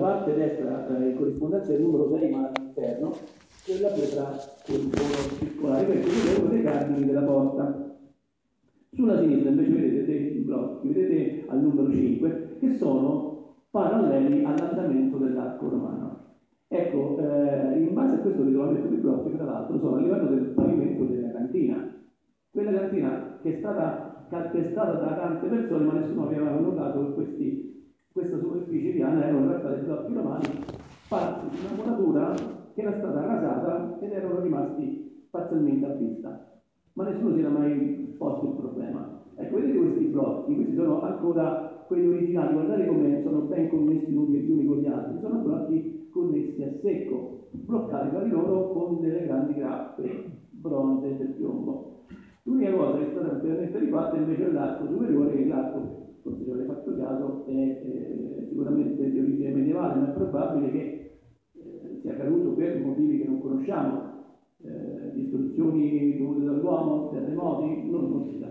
parte destra in corrispondenza del numero 6 ma all'interno, quella pietra con il cono circolare, questo è uno dei cardini della porta. Sulla sinistra invece vedete dei blocchi, vedete al numero 5, che sono paralleli all'andamento dell'arco romano. Ecco, in base a questo ritrovamento di blocchi, tra l'altro, sono a livello del pavimento della cantina. Quella cantina che è stata calpestata da tante persone, ma nessuno aveva notato che questa superficie piana erano in realtà dei blocchi romani, parti di una muratura che era stata rasata ed erano rimasti parzialmente a vista. Ma nessuno si era mai posto il problema. Ecco, vedete questi blocchi, questi sono ancora quelli originali, guardate come sono ben connessi gli uni con gli altri, sono blocchi connessi a secco, bloccati tra di loro con delle grandi grappe bronze del piombo. L'unica cosa che è stata ampiamente rifatta invece è l'arco superiore, che l'arco, forse ci avrei fatto caso, è sicuramente di origine medievale, ma è probabile che sia caduto per motivi che non conosciamo. Distruzioni dovute dall'uomo, terremoti, non si sa.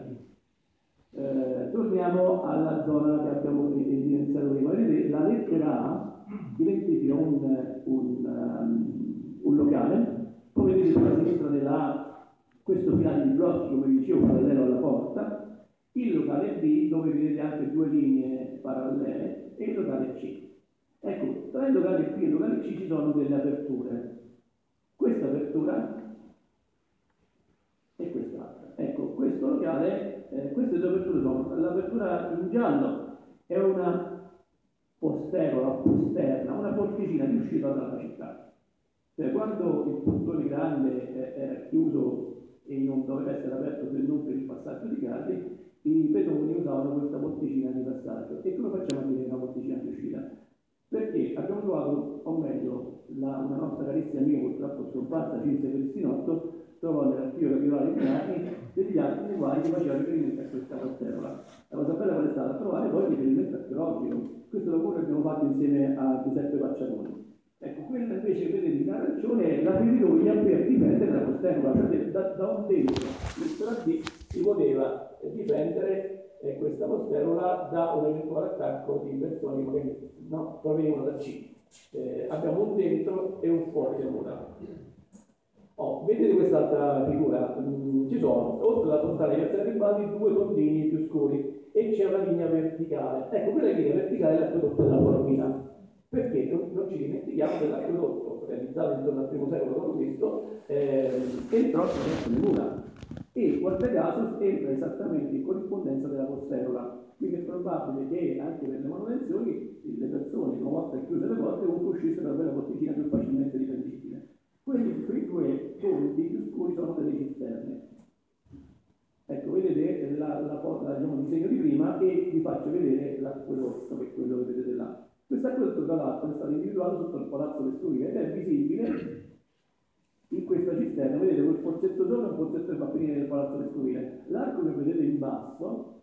Torniamo alla zona che abbiamo evidenziato prima. Vedete, la lettera A identifica un locale, come vedete sulla sinistra della A, questo filare di blocchi, come dicevo, parallelo alla porta, il locale B, dove vedete anche due linee parallele, e il locale C. Ecco, tra il locale B e il locale C ci sono delle aperture. Questa apertura e quest'altra. Ecco, questo locale, queste due aperture sono, l'apertura in giallo è una posterna, una porticina di uscita dalla città. Cioè, quando il portone grande era chiuso e non doveva essere aperto se non per il passaggio di carri, i pedoni usavano questa porticina di passaggio. E come facciamo a dire una porticina di uscita? Perché abbiamo trovato, o meglio, una nostra carissima amica, purtroppo scomparsa, Cinzia Cristinotto, trovò nell'archivio capitolare di Napoli degli atti nei quali si faceva riferimento a questa posterola. La cosa bella qual è stata? Trovare poi riferimento archeologico. Questo lavoro che abbiamo fatto insieme a Giuseppe Pacciaroni. Ecco, quella invece che vedete in arancione è la feritoia per difendere la posterola, cioè da un dentro, lettera D, si poteva difendere questa posterola da un eventuale attacco di persone che provenivano da C. Abbiamo un dentro e un fuori le mura. Vedete quest'altra figura? Ci sono, oltre alla fontana di Piazza Garibaldi, due tondini più scuri e c'è una linea verticale. Ecco, quella linea verticale è l'acquedotto della Bormina. Perché non ci dimentichiamo dell'acquedotto realizzato intorno al I secolo d.C. entrò attraverso le mura e guarda caso entra esattamente in corrispondenza della posterola. Quindi è probabile che anche per le manutenzioni le persone, una volta chiuse le porte, comunque uscissero da quella porticina più facilmente riprendibile. Quei due ponti più scuri sono delle cisterne. Ecco, vedete diciamo, il disegno di prima e vi faccio vedere l'acquedotto, che è quello che vedete là. Questo acquedotto, tra l'altro, è stato individuato sotto il Palazzo Vescovile ed è visibile in questa cisterna. Vedete quel pozzetto sopra e un pozzetto che va a finire nel Palazzo Vescovile. L'arco che vedete in basso,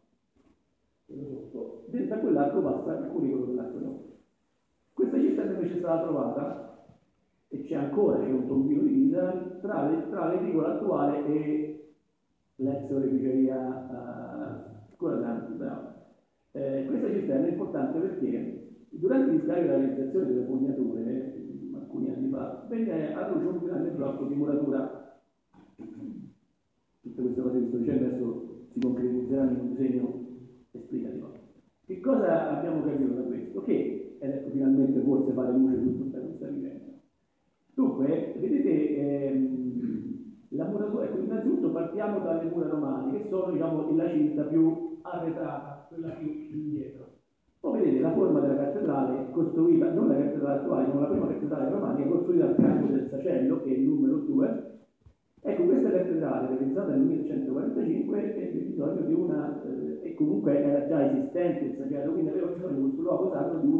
dentro a quell'arco passa il curicolo dell'acquedotto. Questa cisterna invece è stata trovata e c'è un tombino di Pisa tra l'edicola attuale e l'ex oreficeria Corasanti. Questa cisterna è importante perché durante gli scarichi della realizzazione delle fognature, alcuni anni fa, venne a luce un grande blocco di muratura. Tutte queste cose che sto dicendo adesso si concretizzeranno in un disegno esplicativo. Che cosa abbiamo capito da questo? Che, ed ecco finalmente forse fare luce su tutta questa vicenda. Dunque, vedete la muratura, ecco, innanzitutto partiamo dalle mura romane, che sono diciamo la cinta più arretrata, quella più indietro. Poi vedete la forma della cattedrale costruita, non la cattedrale attuale, ma la prima cattedrale romanica costruita al fianco del Sacello, che è il numero 2. Ecco, questa cattedrale, realizzata nel 1145, ebbe bisogno di una, e comunque era già esistente il Sacello, quindi aveva bisogno di questo luogo sacro di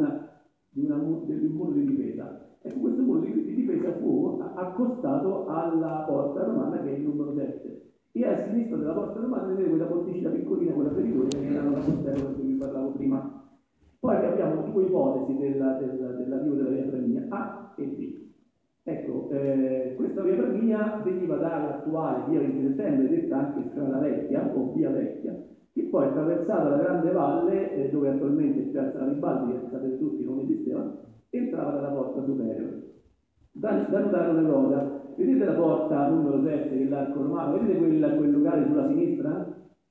un muro di difesa. Ecco, questo muro di difesa fu accostato alla porta romana, che è il numero 7. E a sinistra della porta romana vedete quella porticina piccolina, quella feritoia, che era la posterola di cui vi parlavo prima. Poi abbiamo due ipotesi dell'arrivo della via Flaminia, A e B. Ecco, questa via Flaminia veniva dall'attuale via 20 settembre, detta anche strada vecchia o via vecchia, che poi attraversava la grande valle, dove attualmente è Piazza Garibaldi, che sapete tutti non esisteva, entrava entrava dalla porta superiore. Da notare una cosa, vedete la porta numero 7 che è l'arco romano, vedete quel locale sulla sinistra?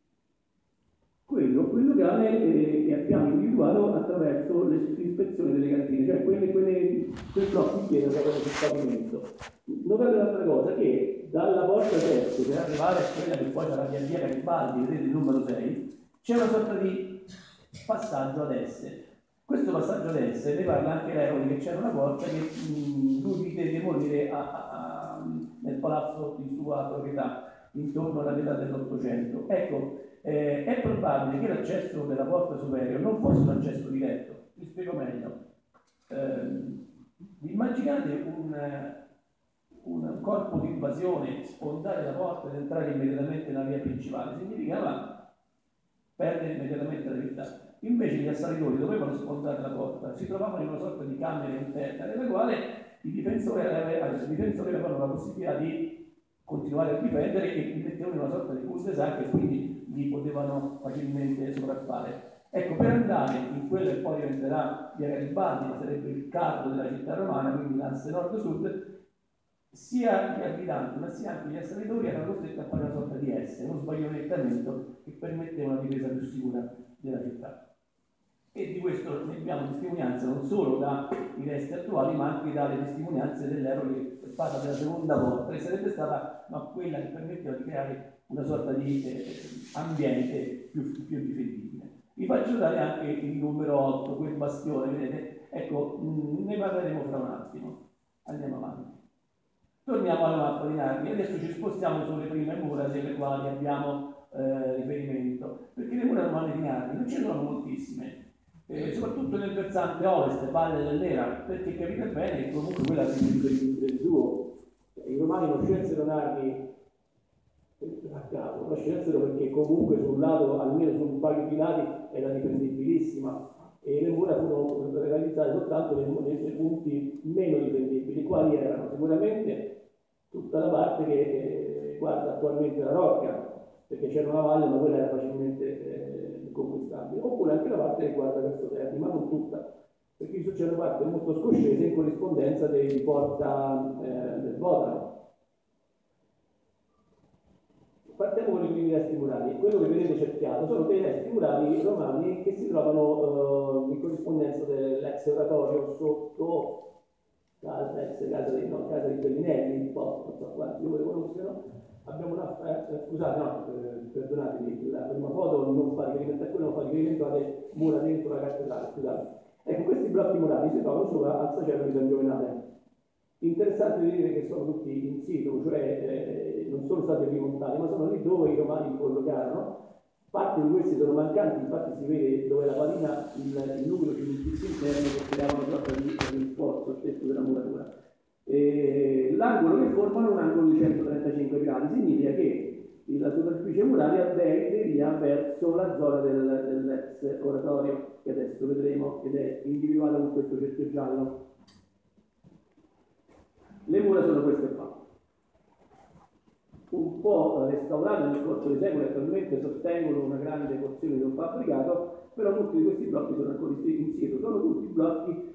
Quel locale che abbiamo individuato attraverso l'ispezione delle cantine, cioè quei blocchi in pietra che avevano sul pavimento. Notate un'altra cosa, che dalla porta 7 per arrivare a quella che poi sarà via Garibaldi, vedete il numero 6, c'è una sorta di passaggio ad est. Questo passaggio ad est ne parla anche Revoli, che c'era una porta che lui vide demolire nel palazzo di sua proprietà intorno alla metà dell'Ottocento. Ecco, è probabile che l'accesso della porta superiore non fosse un accesso diretto. Vi spiego meglio. Immaginate un corpo di invasione sfondare la porta ed entrare immediatamente nella via principale. Significava perdere immediatamente la vita. Invece gli assalitori dovevano sfondare la porta, si trovavano in una sorta di camera interna nella quale i difensori avevano la possibilità di continuare a difendere e li mettevano in una sorta di cul-de-sac e quindi li potevano facilmente sopraffare. Ecco, per andare in quella che poi diventerà via Garibaldi, ma sarebbe il carro della città romana, quindi l'asse nord-sud, sia gli abitanti ma sia anche gli assalitori erano costretti a fare una sorta di S, uno sbaglionettamento che permetteva una difesa più sicura della città. E di questo ne abbiamo testimonianza non solo dai resti attuali, ma anche dalle testimonianze dell'Ero che parla della seconda porta, che sarebbe stata quella che permetteva di creare una sorta di ambiente più difendibile. Vi faccio notare anche il numero 8, quel bastione, vedete? Ecco, ne parleremo fra un attimo. Andiamo avanti. Torniamo alla mappa di Narni. Adesso ci spostiamo sulle prime mura delle quali abbiamo riferimento, perché le mura romane di Narni non ce ne sono moltissime. Soprattutto nel versante ovest, Valle del Nera, perché capite bene che comunque quella è il suo. I romani non scelsero Narni a caso, la scelsero perché comunque sul lato, almeno su un paio di lati, era difendibilissima e le mura furono realizzate soltanto nei punti meno difendibili, quali erano sicuramente tutta la parte che guarda attualmente la Rocca, perché c'era una valle ma quella era facilmente conquistabile, oppure anche la parte che guarda verso Terni, ma non tutta, perché c'è una parte molto scoscesa in corrispondenza di Porta del Votano. Partiamo con i primi resti murali. Quello che vedete cerchiato sono dei resti murali romani che si trovano in corrispondenza dell'ex oratorio sotto casa di Bellinelli, un po', non so quanti lo conoscono. Abbiamo una, scusate, no, perdonatemi, la prima foto non fa riferimento a quello, ma fa riferimento alle mura dentro la cattedrale, scusate. Ecco, questi blocchi murali si trovano sopra al sacello di San Giovenale. Interessante vedere che sono tutti in situ, cioè non sono stati rimontati, ma sono lì dove i romani li collocarono. Parte di questi sono mancanti, infatti si vede dove la parina il nucleo cementizio interno che creava una sorta di rinforzo al tetto della muratura. L'angolo che formano è un angolo di 135 gradi, significa che la superficie muraria devia verso la zona dell'ex oratorio, che adesso vedremo, ed è individuata con questo cerchio giallo. Le mura sono queste qua, un po' restaurate nel corso dei secoli, attualmente sostengono una grande porzione di un fabbricato, però molti di questi blocchi sono ancora in situ, sono tutti blocchi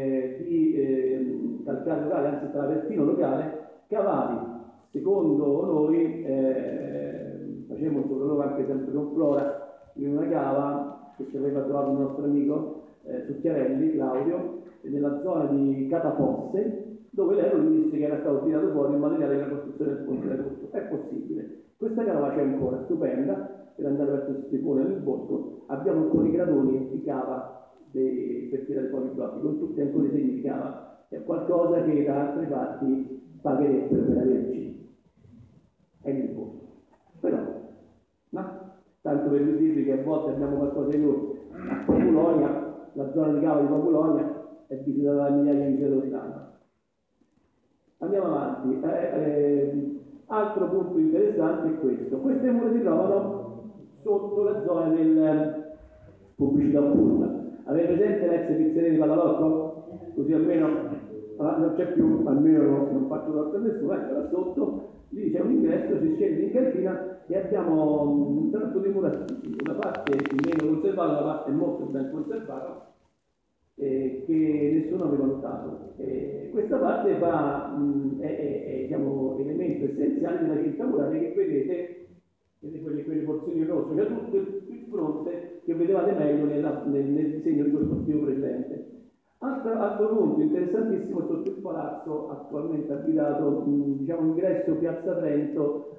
di calcare locale, anzi travertino locale, cavati, secondo noi, facevamo un sopralluogo anche sempre con Flora, in una cava che ci aveva trovato un nostro amico su Chiarelli, Claudio, nella zona di Catafosse, dove l'Ero gli disse che era stato tirato fuori il materiale per la costruzione del ponte d'acqua. È possibile. Questa cava c'è ancora, stupenda, per andare verso il Stefone nel bosco. Abbiamo ancora i gradoni di cava per tirare fuori i blocchi, con tutti ancora i segni di cava. È qualcosa che da altri fatti pagherebbero per averci. È nel bosco. Però, no? Tanto per dirvi che a volte abbiamo qualcosa di più. A Populonia, la zona di cava di Populonia, è visitata da migliaia di visitatori l'anno. Andiamo avanti. Altro punto interessante è questo. Queste mura si trovano sotto la zona del pubblicità occulta. Avete presente l'ex pizzeria di Pallalocco? Così almeno non c'è più, almeno non faccio torto a nessuno. Ecco là sotto, lì c'è un ingresso, si scende in cantina e abbiamo un tratto di mura, una parte meno conservata, una parte molto ben conservata, che nessuno aveva notato. Questa parte è, diciamo, elemento essenziale della cinta muraria che vedete quelle porzioni rosse, cioè tutto il fronte che vedevate meglio nel disegno ricostruttivo precedente. Altro punto interessantissimo sotto il palazzo attualmente abitato, diciamo ingresso Piazza Trento,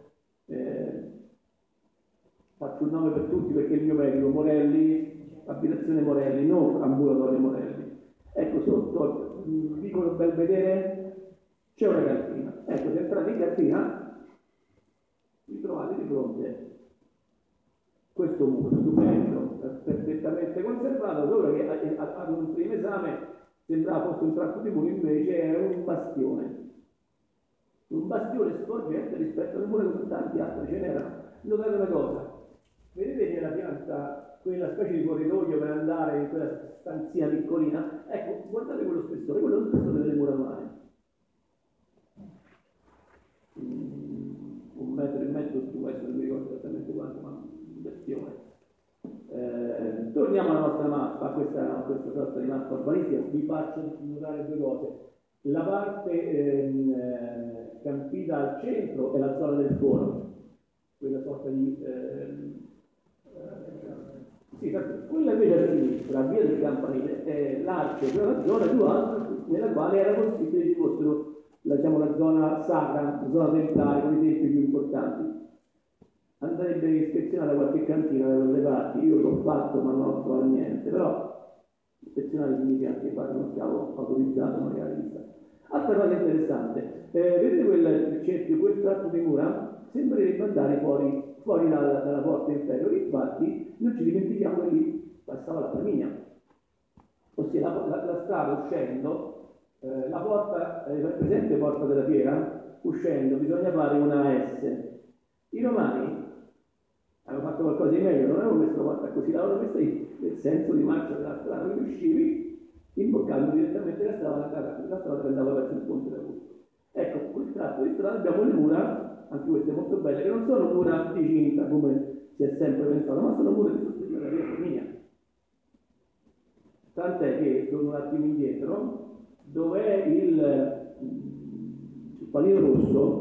faccio un nome per tutti perché è il mio medico, Morelli, abitazione Morelli, non ambulatorio Morelli. Ecco, sotto il vicolo Belvedere c'è una cantina. Ecco, se entrate in cantina vi trovate di fronte questo muro stupendo, perfettamente conservato, solo che ad un primo esame sembrava fosse un tratto di muro, invece è un bastione sporgente rispetto alle mura come tanti altri ce n'erano. Notate una cosa, vedete nella pianta quella specie di corridoio per andare in quella stanzina piccolina? Ecco, guardate quello spessore è lo spessore delle mura romane. 1,5 metri su questo, non mi ricordo esattamente quanto, ma bestione. Torniamo alla nostra mappa, a questa sorta di mappa urbanistica, vi faccio notare due cose. La parte campita al centro è la zona del foro, quella sorta di sì, quella invece a sinistra, via del Campanile, è l'arco, cioè la zona più alta nella quale era possibile che fossero diciamo, la zona sacra, la zona templare con i templi più importanti. Andrebbe ispezionata qualche cantina da quelle parti, io l'ho fatto ma non ho trovato niente, però ispezionare significa anche fare uno scavo autorizzato magari. Altra cosa interessante, vedete quel cerchio, quel tratto di mura? Sembrerebbe andare fuori dalla porta inferiore, infatti non ci dimentichiamo che lì passava la Flaminia, ossia la strada uscendo, la porta, presente porta della fiera, uscendo bisogna fare una S. I romani avevano fatto qualcosa di meglio, non avevano messo la porta così, l'avevano messa nel senso di marcia della strada, quindi uscivi imboccando direttamente la strada che andava verso il ponte d'Augusto. Ecco, quel tratto di strada abbiamo le mura, anche queste molto belle, che non sono mura di cinta come si è sempre pensato, ma sono mura di sostegno della via Flaminia. Tant'è che, torno un attimo indietro, dov'è il pallino rosso,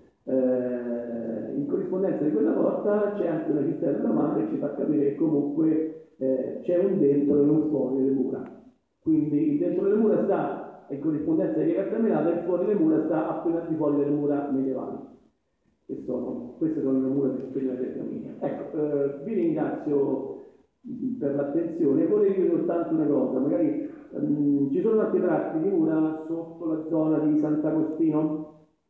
in corrispondenza di quella porta c'è anche una cisterna romana che ci fa capire che comunque c'è un dentro e un fuori delle mura. Quindi il dentro delle mura sta in corrispondenza di via Cartamelata e il fuori delle mura sta appena al di fuori delle mura medievali. Queste sono le mura di sostegno della Flaminia. Ecco, vi ringrazio per l'attenzione. Vorrei dire soltanto una cosa, magari ci sono altri tratti di mura sotto la zona di Sant'Agostino,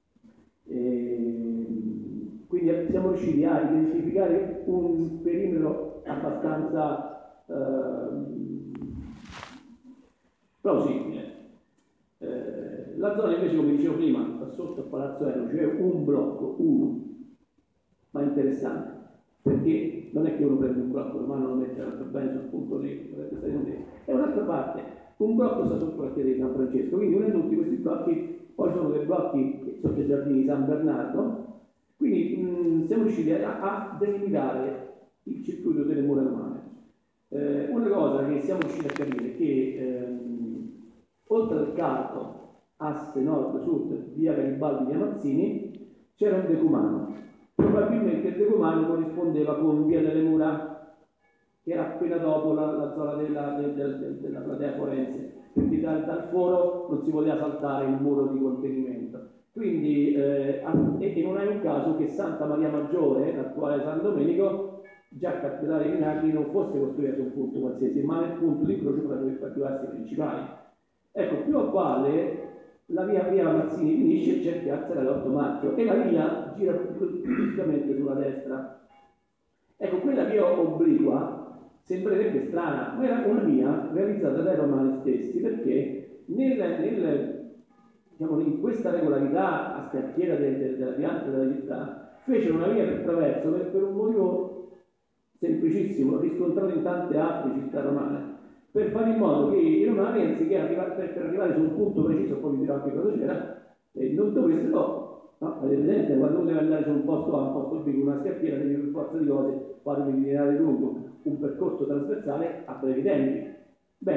quindi siamo riusciti a identificare un perimetro abbastanza plausibile. La zona invece, come dicevo prima, sta sotto al Palazzo Ero, cioè un blocco, uno, ma interessante, perché non è che uno prende un blocco romano e lo mette bene sul punto lì, è un'altra parte. Un blocco sta sotto la chiesa di San Francesco, quindi uno di tutti questi blocchi poi sono dei blocchi sotto i giardini di San Bernardo, quindi siamo riusciti a delimitare il circuito delle mura romane. Una cosa che siamo riusciti a capire è che oltre al calco asse nord-sud via Garibaldi via Mazzini c'era un decumano. Probabilmente il decumano corrispondeva con via delle Mura, che era appena dopo la zona della platea forense, quindi dal foro non si poteva saltare il muro di contenimento. Quindi, e non è un caso che Santa Maria Maggiore, l'attuale San Domenico, già cattedrale di Napoli, non fosse costruita su un punto qualsiasi, ma nel punto di incrocio tra i due assi principali. Ecco, più a valle la via Mazzini finisce e c'è piazza dell'8 marzo e la via gira praticamente sulla destra. Ecco, quella via obliqua sembrerebbe strana, ma era una via realizzata dai romani stessi, perché diciamo, in questa regolarità a scacchiera della pianta della città fecero una via per traverso per un motivo semplicissimo, riscontrato in tante altre città romane, per fare in modo che i romani, anziché per arrivare su un punto preciso, poi vi dirò anche cosa c'era, non dovessero, no? Avete presente, quando uno deve andare su un posto A, un posto B, una scacchiera, devi per forza di cose fare un itinerario lungo, un percorso trasversale a brevi tempi. Bene,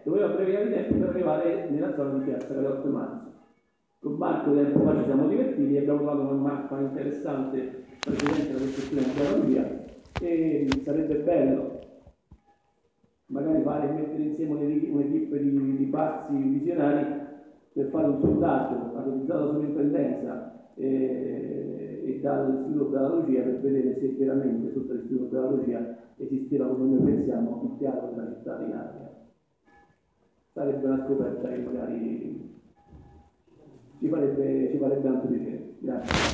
doveva abbrevia di tempo per arrivare nella zona di Piazza Cadotto Manzo. Con Marco tempo fa ci siamo divertiti e abbiamo trovato una mappa interessante precedente alla costruzione di Pianolia e sarebbe bello magari mettere insieme un'equipe di pazzi visionari per fare un sondaggio autorizzato dalla sovrintendenza e dall'Istituto della Lucia per vedere se veramente sotto l'Istituto della Lucia esisteva, come noi pensiamo, il piano della città di Narnia. Sarebbe una scoperta che magari ci farebbe tanto piacere. Grazie.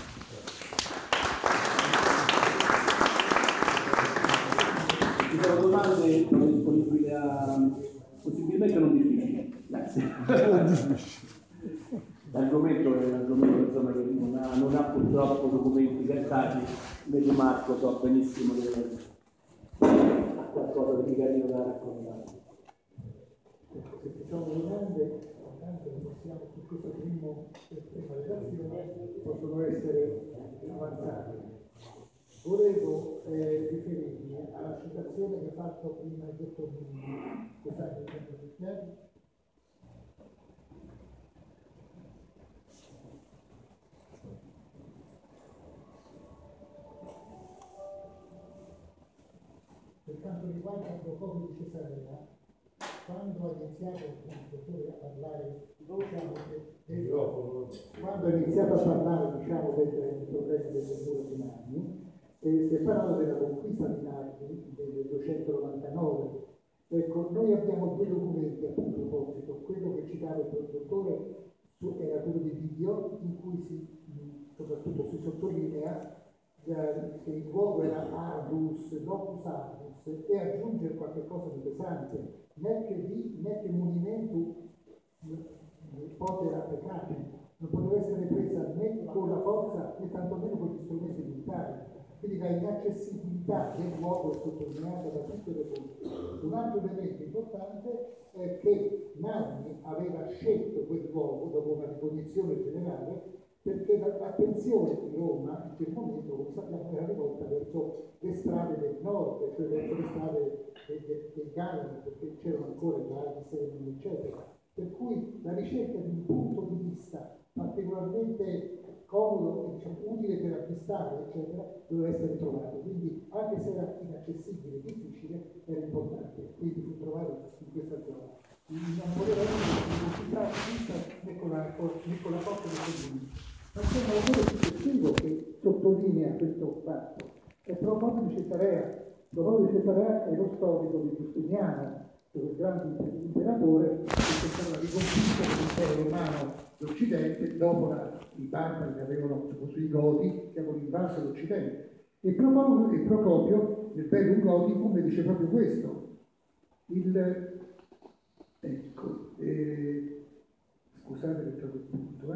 Ci sono domande, sono disponibile a possibilmente non difficili. Grazie. L'argomento è un argomento insomma, che non ha purtroppo documenti cartacei, invece Marco so benissimo che ha qualcosa di carino da raccontare. Se ci sono domande, possiamo su questo prima relazione possono essere avanzate. Volevo riferirmi alla citazione che ha fatto prima il dottor Mundi, quest'anno il centro cristiano. Per quanto riguarda il Procopio di Cesarea, quando ha iniziato il dottore a parlare, quando ha iniziato a parlare del problema del muro di Narni, si è parlato della conquista di Narni del 299. Ecco, noi abbiamo due documenti a proposito. Quello che citava il dottore era quello di Didio, in cui soprattutto si sottolinea che il luogo era Ardus, Locus Ardus, e aggiungere qualche cosa di pesante, né che movimento poteva peccare, non poteva essere presa né con la forza né tantomeno con gli strumenti militari. Quindi la inaccessibilità del luogo è sottolineata da tutte le fonti. Un altro elemento importante è che Narni aveva scelto quel luogo dopo una ricognizione generale perché l'attenzione di Roma in quel momento, come sappiamo, era rivolta verso le strade del nord, cioè verso le strade del Gallo, perché c'erano ancora i Galli, Sereni, eccetera. Per cui la ricerca di un punto di vista particolarmente comodo e diciamo, utile per acquistare, eccetera, doveva essere trovato. Quindi, anche se era inaccessibile e difficile, era importante. Quindi fu trovato in questa zona. Non voleva essere consultato né con la forza del contenuto. Ma c'è un lavoro successivo che sottolinea questo fatto. È Procopio di Cesarea. Procopio di Cesarea è lo storico di Giustiniano, quel grande imperatore che è la riconquista dell'impero romano d'Occidente dopo i barbari che avevano, soprattutto i Goti, che avevano invaso l'Occidente. E Procopio nel Bellum Goticum dice proprio questo. Scusate che trovo il punto,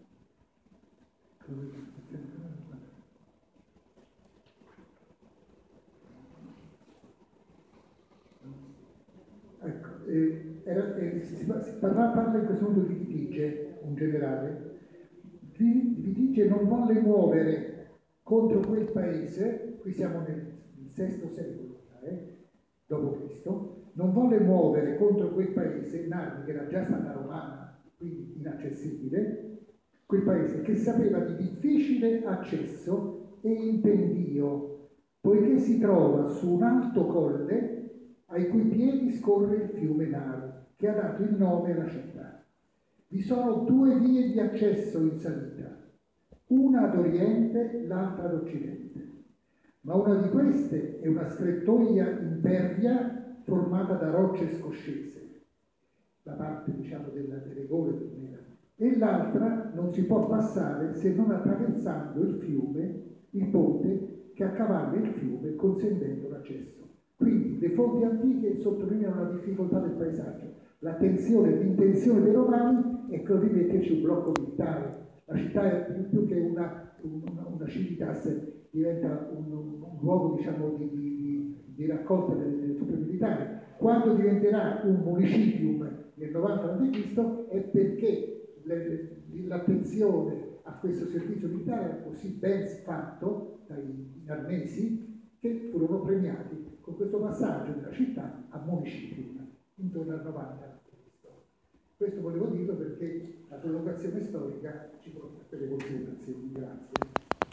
parla in questo modo di Vitige, un generale. Vitige non volle muovere contro quel paese, qui siamo nel VI secolo d.C., non volle muovere contro quel paese Narni, che era già stata romana, quindi inaccessibile, quel paese che sapeva di difficile accesso e impendio, poiché si trova su un alto colle ai cui piedi scorre il fiume Naro, che ha dato il nome alla città. Vi sono due vie di accesso in salita, una ad oriente, l'altra ad occidente. Ma una di queste è una strettoia impervia formata da rocce scoscese, la parte diciamo delle gole del Nera, e l'altra non si può passare se non attraversando il fiume, il ponte che accavalla il fiume consentendo l'accesso. Quindi le fonti antiche sottolineano la difficoltà del paesaggio, l'intenzione dei romani è quello di metterci un blocco militare. La città è più che una civitas, diventa un luogo diciamo, di raccolta delle truppe militari. Quando diventerà un municipium nel 90 a.C. è perché l'attenzione a questo servizio militare era così ben fatto dai arnesi che furono premiati con questo passaggio della città a municipium intorno al 90 Questo volevo dirlo perché la collocazione storica ci porta a quelle considerazioni. Grazie.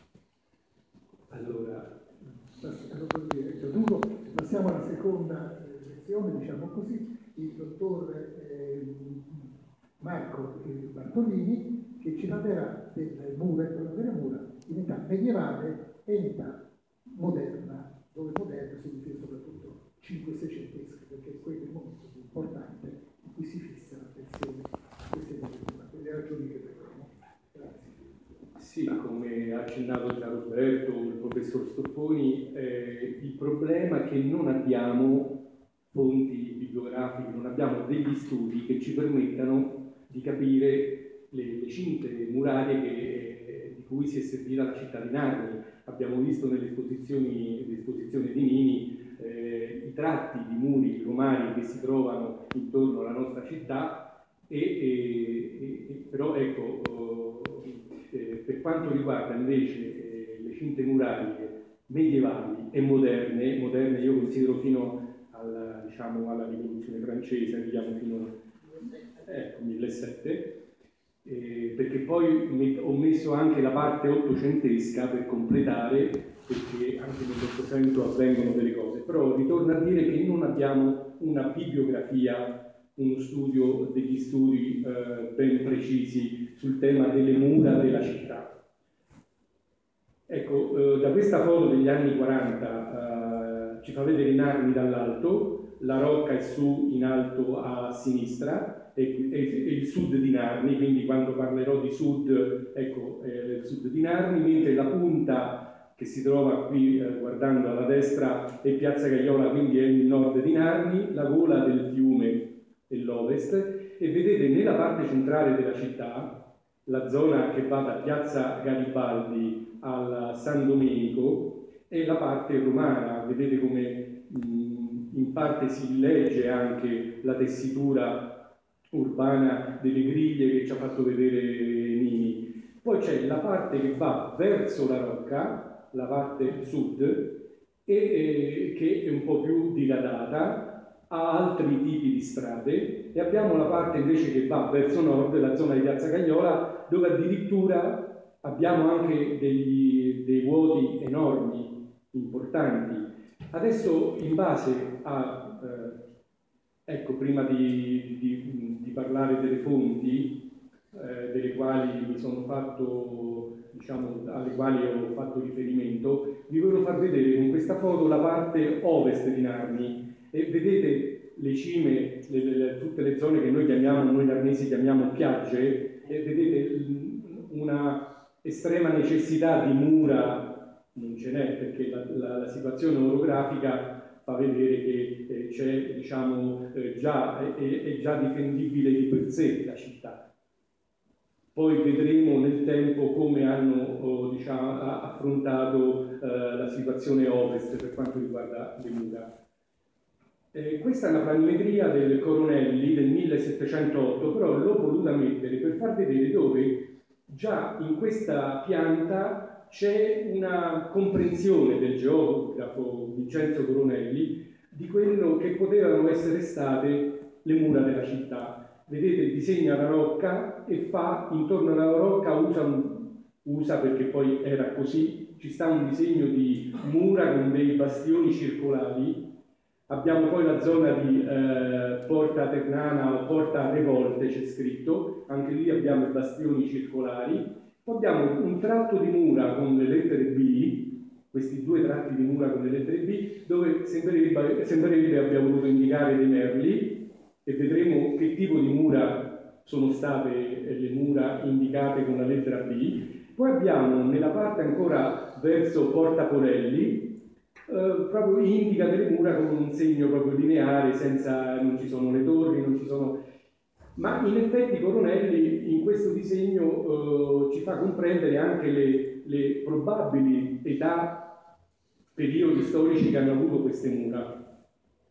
Allora, passiamo alla seconda lezione, diciamo così, il dottor Marco Bartolini, che ci parlerà delle mura in età medievale e in età moderna, dove moderno si intende soprattutto 5-600esche, perché quello è il momento più importante in cui si fissa l'attenzione a queste mura, per le ragioni che vedremo. Grazie. Sì, come ha accennato già Roberto, il professor Stopponi, il problema è che non abbiamo fonti bibliografiche, non abbiamo degli studi che ci permettano di capire le cinte murarie di cui si è servita la città di Narni. Abbiamo visto nell'esposizione di Nini i tratti di muri romani che si trovano intorno alla nostra città, però ecco, per quanto riguarda invece le cinte murarie medievali e moderne io considero fino alla, diciamo, alla rivoluzione francese, andiamo fino ecco, 1700, perché poi ho messo anche la parte ottocentesca per completare, perché anche nell'Ottocento avvengono delle cose, però ritorno a dire che non abbiamo una bibliografia, uno studio, degli studi ben precisi sul tema delle mura della città. Ecco, da questa foto degli anni 40 ci fa vedere Narni dall'alto, la Rocca è su in alto a sinistra e il sud di Narni, quindi quando parlerò di sud, ecco, il sud di Narni, mentre la punta che si trova qui guardando alla destra è Piazza Gagliola, quindi è il nord di Narni, la gola del fiume è l'ovest, e vedete nella parte centrale della città, la zona che va da Piazza Garibaldi al San Domenico, è la parte romana. Vedete come in parte si legge anche la tessitura urbana delle griglie che ci ha fatto vedere Nini. Poi c'è la parte che va verso la Rocca, la parte sud, che è un po' più diradata, ha altri tipi di strade, e abbiamo la parte invece che va verso nord, la zona di Piazza Gagliola, dove addirittura abbiamo anche dei vuoti enormi, importanti. Adesso, in base a, ecco, prima di parlare delle fonti, delle quali mi sono fatto, diciamo, alle quali ho fatto riferimento, vi voglio far vedere con questa foto la parte ovest di Narni. E vedete le cime, tutte le zone che noi narnesi chiamiamo piagge, e vedete una estrema necessità di mura non ce n'è, perché la situazione orografica fa vedere che c'è, diciamo, è già difendibile di per sé la città. Poi vedremo nel tempo come hanno diciamo, affrontato la situazione ovest per quanto riguarda le mura. Questa è una planimetria del Coronelli del 1708, però l'ho voluta mettere per far vedere dove già in questa pianta c'è una comprensione del geografo Vincenzo Coronelli di quello che potevano essere state le mura della città. Vedete, disegna la rocca e fa intorno alla rocca, usa perché poi era così, ci sta un disegno di mura con dei bastioni circolari. Abbiamo poi la zona di Porta Ternana o Porta Revolte, c'è scritto, anche lì abbiamo i bastioni circolari. Poi abbiamo un tratto di mura con le lettere B, questi due tratti di mura con le lettere B, dove sembrerebbe abbia voluto indicare dei merli, e vedremo che tipo di mura sono state le mura indicate con la lettera B. Poi abbiamo nella parte ancora verso Porta Porelli, proprio indica delle mura con un segno proprio lineare, non ci sono le torri, non ci sono... Ma in effetti Coronelli in questo disegno ci fa comprendere anche le probabili età, periodi storici che hanno avuto queste mura.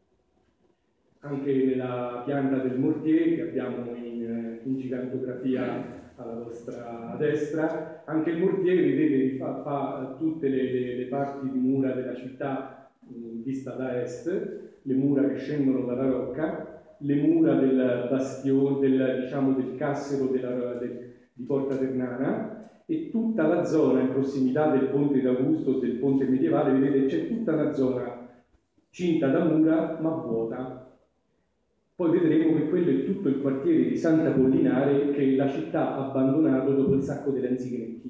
Anche nella pianta del mortier, che abbiamo in gigantografia alla vostra destra, anche il mortier, vedete, fa tutte le parti di mura della città vista da est, le mura che scendono dalla rocca, le mura del bastione, del cassero di Porta Ternana, e tutta la zona in prossimità del Ponte d'Augusto, del Ponte medievale, vedete c'è tutta una zona cinta da mura ma vuota. Poi vedremo che quello è tutto il quartiere di Sant'Apollinare che la città ha abbandonato dopo il sacco delle Anzighetti.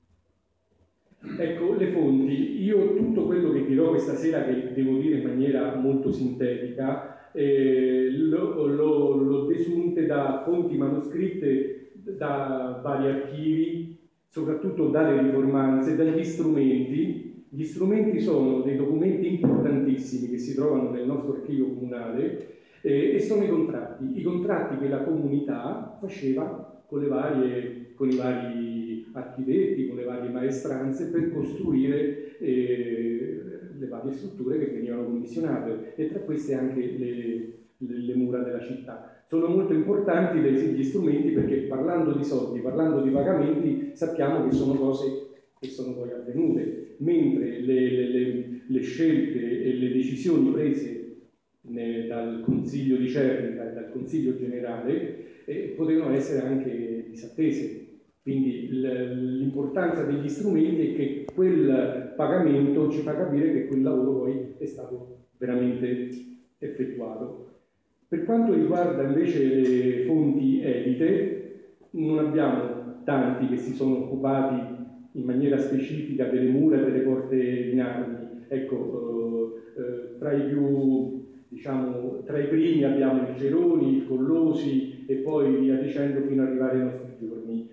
Ecco, le fonti. Io tutto quello che dirò questa sera, che devo dire in maniera molto sintetica, l'ho desunte da fonti manoscritte, da vari archivi, soprattutto dalle riformanze, dagli strumenti. Gli strumenti sono dei documenti importantissimi che si trovano nel nostro archivio comunale, e sono i contratti che la comunità faceva con i vari architetti, con le varie maestranze per costruire le varie strutture che venivano commissionate, e tra queste anche le mura della città. Sono molto importanti gli strumenti, perché parlando di soldi, parlando di pagamenti, sappiamo che sono cose che sono poi avvenute, mentre le scelte e le decisioni prese dal Consiglio di Cernica e dal Consiglio Generale potevano essere anche disattese. Quindi l'importanza degli strumenti è che quel pagamento ci fa capire che quel lavoro poi è stato veramente effettuato. Per quanto riguarda invece le fonti edite, non abbiamo tanti che si sono occupati in maniera specifica delle mura e delle porte di Narni. Ecco, tra i primi abbiamo il Ceroni, il Collosi e poi via dicendo fino ad arrivare ai nostri giorni.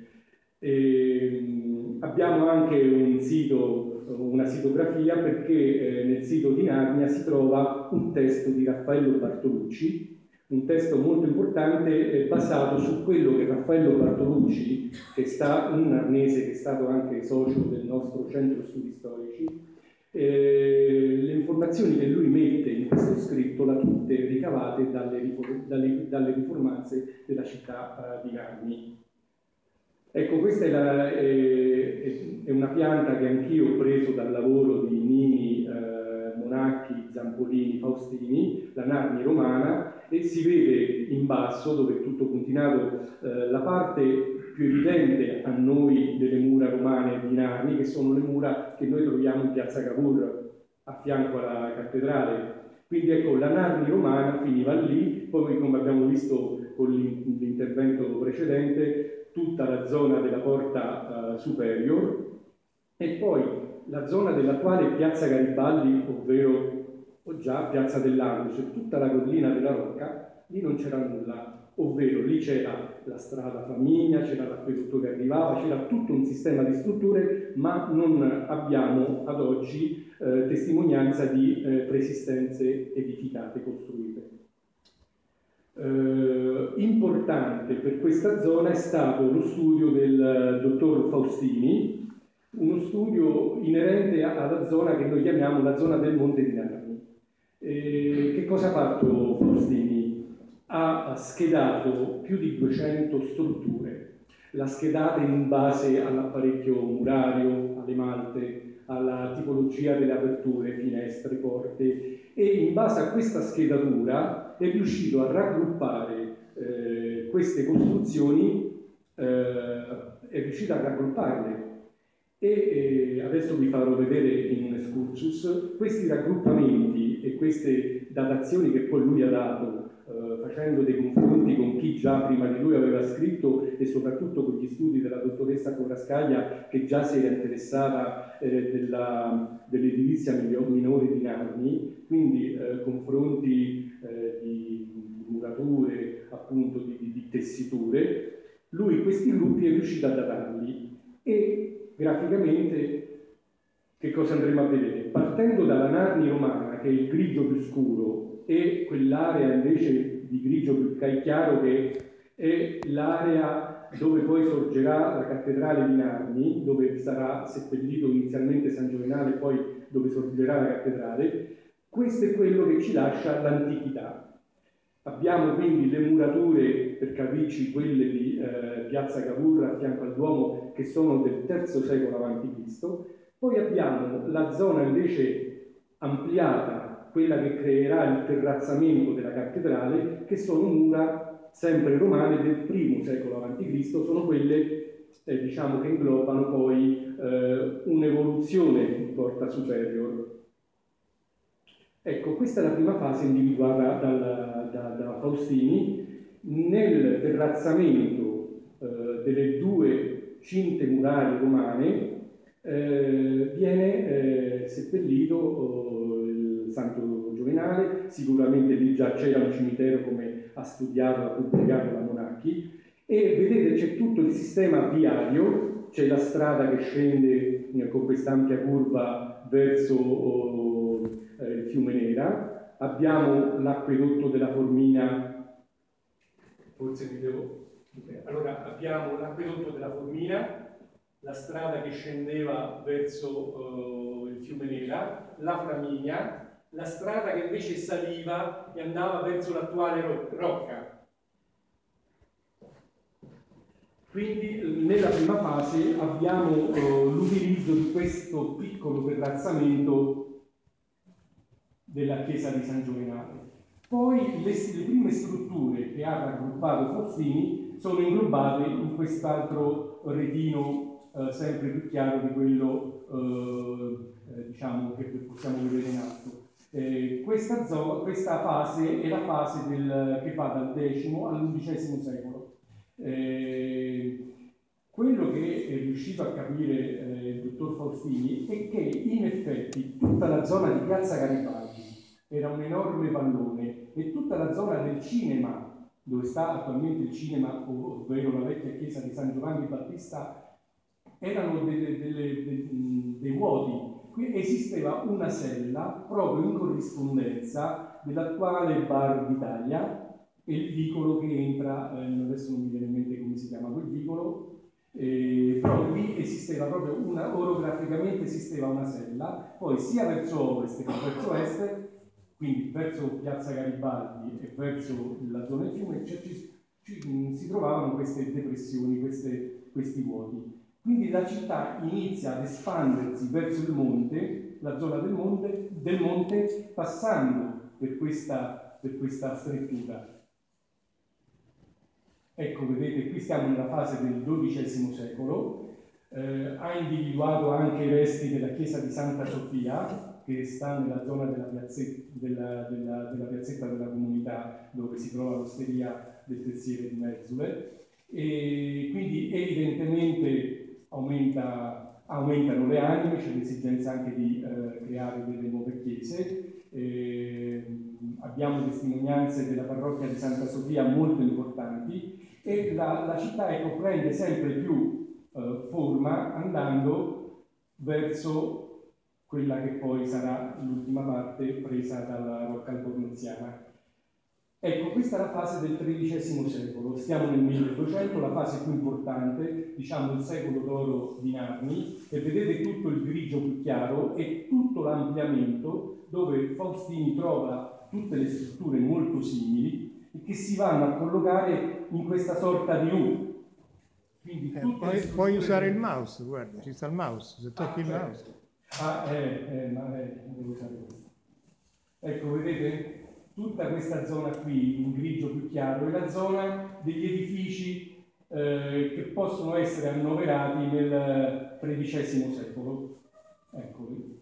Abbiamo anche un sito, una sitografia, perché nel sito di Narnia si trova un testo di Raffaello Bartolucci, un testo molto importante basato su quello che Raffaello Bartolucci, un arnese che è stato anche socio del nostro centro studi storici, le informazioni che lui mette in questo scritto le tutte ricavate dalle riformanze della città di Narni. Ecco, questa è una pianta che anch'io ho preso dal lavoro di Nini, Monacchi, Zampolini, Faustini, la Narni romana, e si vede in basso, dove è tutto puntinato, la parte più evidente a noi delle mura romane di Narni, che sono le mura che noi troviamo in piazza Cavour, a fianco alla cattedrale. Quindi ecco, la Narni romana finiva lì, poi come abbiamo visto con l'intervento precedente, tutta la zona della Porta Superior, e poi la zona dell'attuale piazza Garibaldi, ovvero già piazza dell'Angus, e tutta la collina della Rocca, lì non c'era nulla, ovvero lì c'era la strada Flaminia, c'era l'acquedotto che arrivava, c'era tutto un sistema di strutture, ma non abbiamo ad oggi testimonianza di preesistenze edificate, costruite. Importante per questa zona è stato lo studio del dottor Faustini, uno studio inerente alla zona che noi chiamiamo la zona del Monte di Narni. Che cosa ha fatto Faustini? Ha schedato più di 200 strutture, l'ha schedata in base all'apparecchio murario, alle malte, alla tipologia delle aperture, finestre, porte, e in base a questa schedatura è riuscito a raggruppare queste costruzioni, è riuscito a raggrupparle. E adesso vi farò vedere in un excursus questi raggruppamenti e queste datazioni che poi lui ha dato, facendo dei confronti con chi già prima di lui aveva scritto, e soprattutto con gli studi della dottoressa Corascaglia, che già si era interessata dell'edilizia minore di Narni, quindi confronti di murature, appunto di tessiture. Lui questi gruppi è riuscito a datarli, e graficamente che cosa andremo a vedere? Partendo dalla Narni romana, che è il grigio più scuro, e quell'area invece di grigio più chiaro, che è l'area dove poi sorgerà la cattedrale di Narni, dove sarà seppellito inizialmente San Giovenale, poi dove sorgerà la cattedrale. Questo è quello che ci lascia l'antichità. Abbiamo quindi le murature, per capirci, quelle di piazza Cavour a fianco al Duomo, che sono del III secolo a.C. Poi abbiamo la zona invece ampliata quella che creerà il terrazzamento della cattedrale, che sono mura sempre romane del I secolo a.C., sono quelle diciamo che inglobano poi un'evoluzione di Porta Superior. Ecco, questa è la prima fase individuata da Faustini. Nel terrazzamento delle due cinte murarie romane viene seppellito il Santo Giovenale. Sicuramente lì già c'era un cimitero, come ha studiato, ha pubblicato la Monacchi, e vedete c'è tutto il sistema viario, c'è la strada che scende con quest'ampia curva verso il fiume Nera, abbiamo l'acquedotto della Formina, forse vi devo... Allora abbiamo l'acquedotto della Formina, la strada che scendeva verso il fiume Nera, la Flaminia, la strada che invece saliva e andava verso l'attuale Rocca. Quindi nella prima fase abbiamo l'utilizzo di questo piccolo terrazzamento della chiesa di San Giovenale. Poi le prime strutture che ha raggruppato Faustini sono inglobate in quest'altro retino sempre più chiaro di quello diciamo che possiamo vedere in alto. Questa fase è la fase che va dal X all'XI secolo. Quello che è riuscito a capire il dottor Faustini è che in effetti tutta la zona di Piazza Garibaldi era un enorme pallone e tutta la zona del cinema, dove sta attualmente il cinema, ovvero la vecchia chiesa di San Giovanni Battista, erano dei vuoti. Qui esisteva una sella proprio in corrispondenza dell'attuale Bar d'Italia e il vicolo che entra, adesso non mi viene in mente come si chiama quel vicolo, però lì esisteva proprio orograficamente esisteva una sella, poi sia verso ovest che verso est, quindi verso Piazza Garibaldi e verso la zona del fiume, si trovavano queste depressioni, questi vuoti. Quindi la città inizia ad espandersi verso il monte, la zona del monte passando per questa strettura. Ecco, vedete, qui stiamo nella fase del XII secolo, ha individuato anche i resti della chiesa di Santa Sofia, che sta nella zona della piazzetta della comunità, dove si trova l'osteria del Tessiere di Merzule, e quindi evidentemente aumentano le anime, c'è l'esigenza anche di creare delle nuove chiese. Abbiamo testimonianze della parrocchia di Santa Sofia molto importanti, e la città prende sempre più forma andando verso quella che poi sarà l'ultima parte presa dalla Rocca Albornoziana. Ecco, questa è la fase del XIII secolo, stiamo nel 1200, la fase più importante, diciamo il secolo d'oro di Narni, e vedete tutto il grigio più chiaro e tutto l'ampliamento dove Faustini trova tutte le strutture molto simili e che si vanno a collocare in questa sorta di U. Quindi puoi usare il mouse, guarda, ci sta il mouse, se tocchi il mouse. Devo usare questo. Ecco, vedete? Tutta questa zona qui, in grigio più chiaro, è la zona degli edifici che possono essere annoverati nel XIII secolo. Eccoli.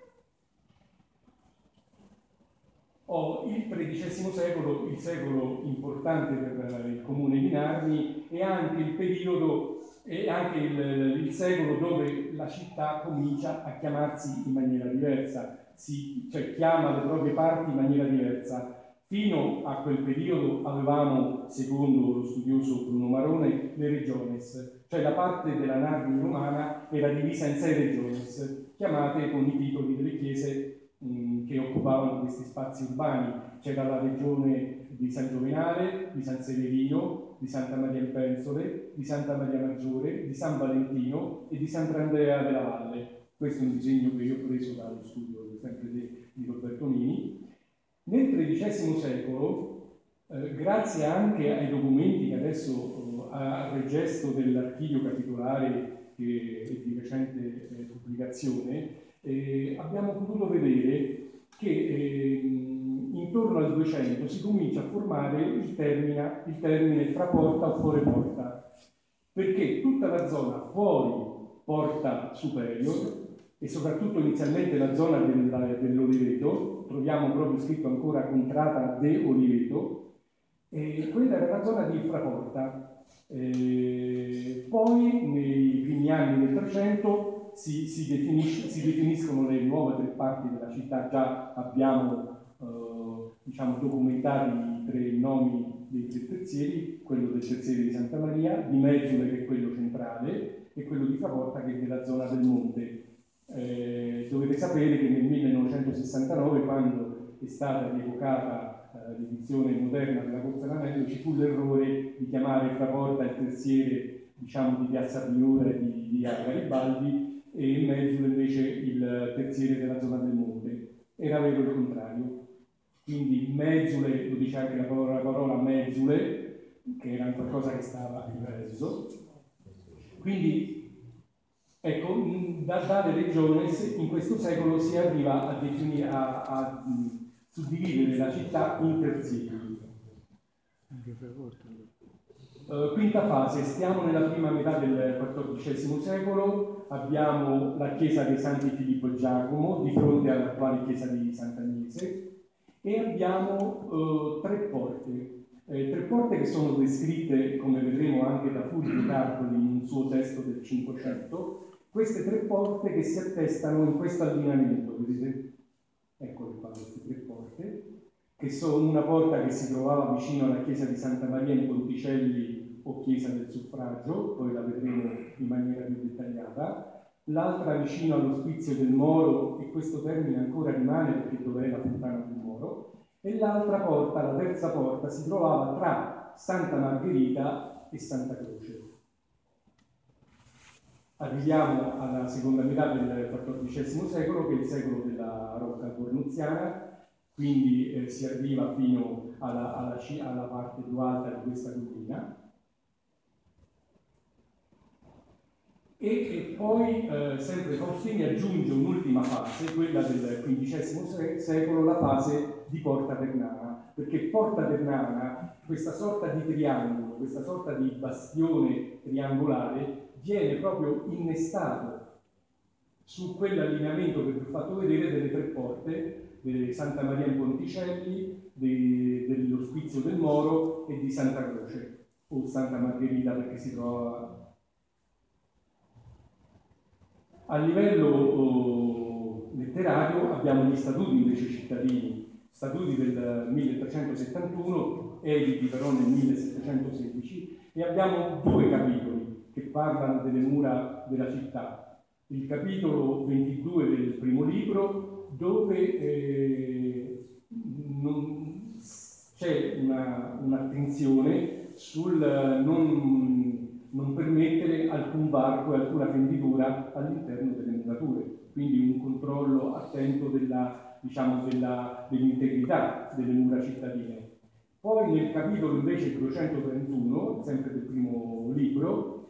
Il XIII secolo, il secolo importante per il comune di Narni, è anche il periodo, è anche il secolo dove la città comincia a chiamarsi in maniera diversa, cioè chiama le proprie parti in maniera diversa. Fino a quel periodo avevamo, secondo lo studioso Bruno Marone, le regiones, cioè la parte della Narni romana era divisa in 6 regiones, chiamate con i titoli delle chiese che occupavano questi spazi urbani. C'era la regione di San Giovenale, di San Severino, di Santa Maria in Pensole, di Santa Maria Maggiore, di San Valentino e di Sant'Andrea della Valle. Questo è un disegno che io ho preso dallo studio sempre di Roberto Mini. Nel XIII secolo, grazie anche ai documenti che adesso ha regesto dell'archivio capitolare che è di recente pubblicazione, abbiamo potuto vedere che intorno al 200 si comincia a formare il termine tra porta o fuori porta, perché tutta la zona fuori Porta Superior e soprattutto inizialmente la zona dell'Oliveto, troviamo proprio scritto ancora Contrata de Oliveto, e quella era la zona di Fraporta. Poi nei primi anni del 300 si definiscono le nuove tre parti della città. Già abbiamo diciamo, documentati i tre nomi dei tre terzieri, quello del terziere di Santa Maria, di Mesule che è quello centrale e quello di Fraporta che è della zona del monte. Dovete sapere che nel 1969, quando è stata rievocata l'edizione moderna della Corsa d'Anello, ci fu l'errore di chiamare Fraporta il terziere, diciamo, di Piazza Priora e di via Garibaldi, e Mesule invece il terziere della zona del monte. Era vero il contrario. Quindi Mesule, lo dice anche la parola Mesule, che era qualcosa che stava in mezzo. Quindi, ecco, da tale regione in questo secolo si arriva a definire, a suddividere la città in terzieri. Quinta fase, stiamo nella prima metà del XIV secolo, abbiamo la chiesa dei Santi Filippo e Giacomo di fronte all'attuale chiesa di Sant'Agnese e abbiamo tre porte che sono descritte, come vedremo anche da Fulvio Carpoli in un suo testo del Cinquecento. Queste tre porte che si attestano in questo allineamento, vedete? Eccole qua queste tre porte, che sono una porta che si trovava vicino alla chiesa di Santa Maria in Ponticelli o chiesa del Suffragio, poi la vedremo in maniera più dettagliata, l'altra vicino all'Ospizio del Moro, e questo termine ancora rimane perché dov'è la fontana del Moro, e l'altra porta, la terza porta, si trovava tra Santa Margherita e Santa Croce. Arriviamo alla seconda metà del XIV secolo, che è il secolo della Rocca Cornuziana, quindi si arriva fino alla parte più alta di questa collina. E poi sempre Faustini aggiunge un'ultima fase, quella del XV secolo, la fase di Porta Ternana, perché Porta Ternana, questa sorta di triangolo, questa sorta di bastione triangolare, viene proprio innestato su quell'allineamento che vi ho fatto vedere delle tre porte, di Santa Maria in Ponticelli, dell'Ospizio del Moro e di Santa Croce, o Santa Margherita perché si trova. A livello letterario abbiamo gli statuti invece cittadini, statuti del 1371, editi però nel 1716, e abbiamo due capitoli che parlano delle mura della città. Il capitolo 22 del primo libro, dove c'è un'attenzione sul non permettere alcun varco e alcuna fenditura all'interno delle murature, quindi un controllo attento dell'integrità delle mura cittadine. Poi nel capitolo invece 231, sempre del primo libro,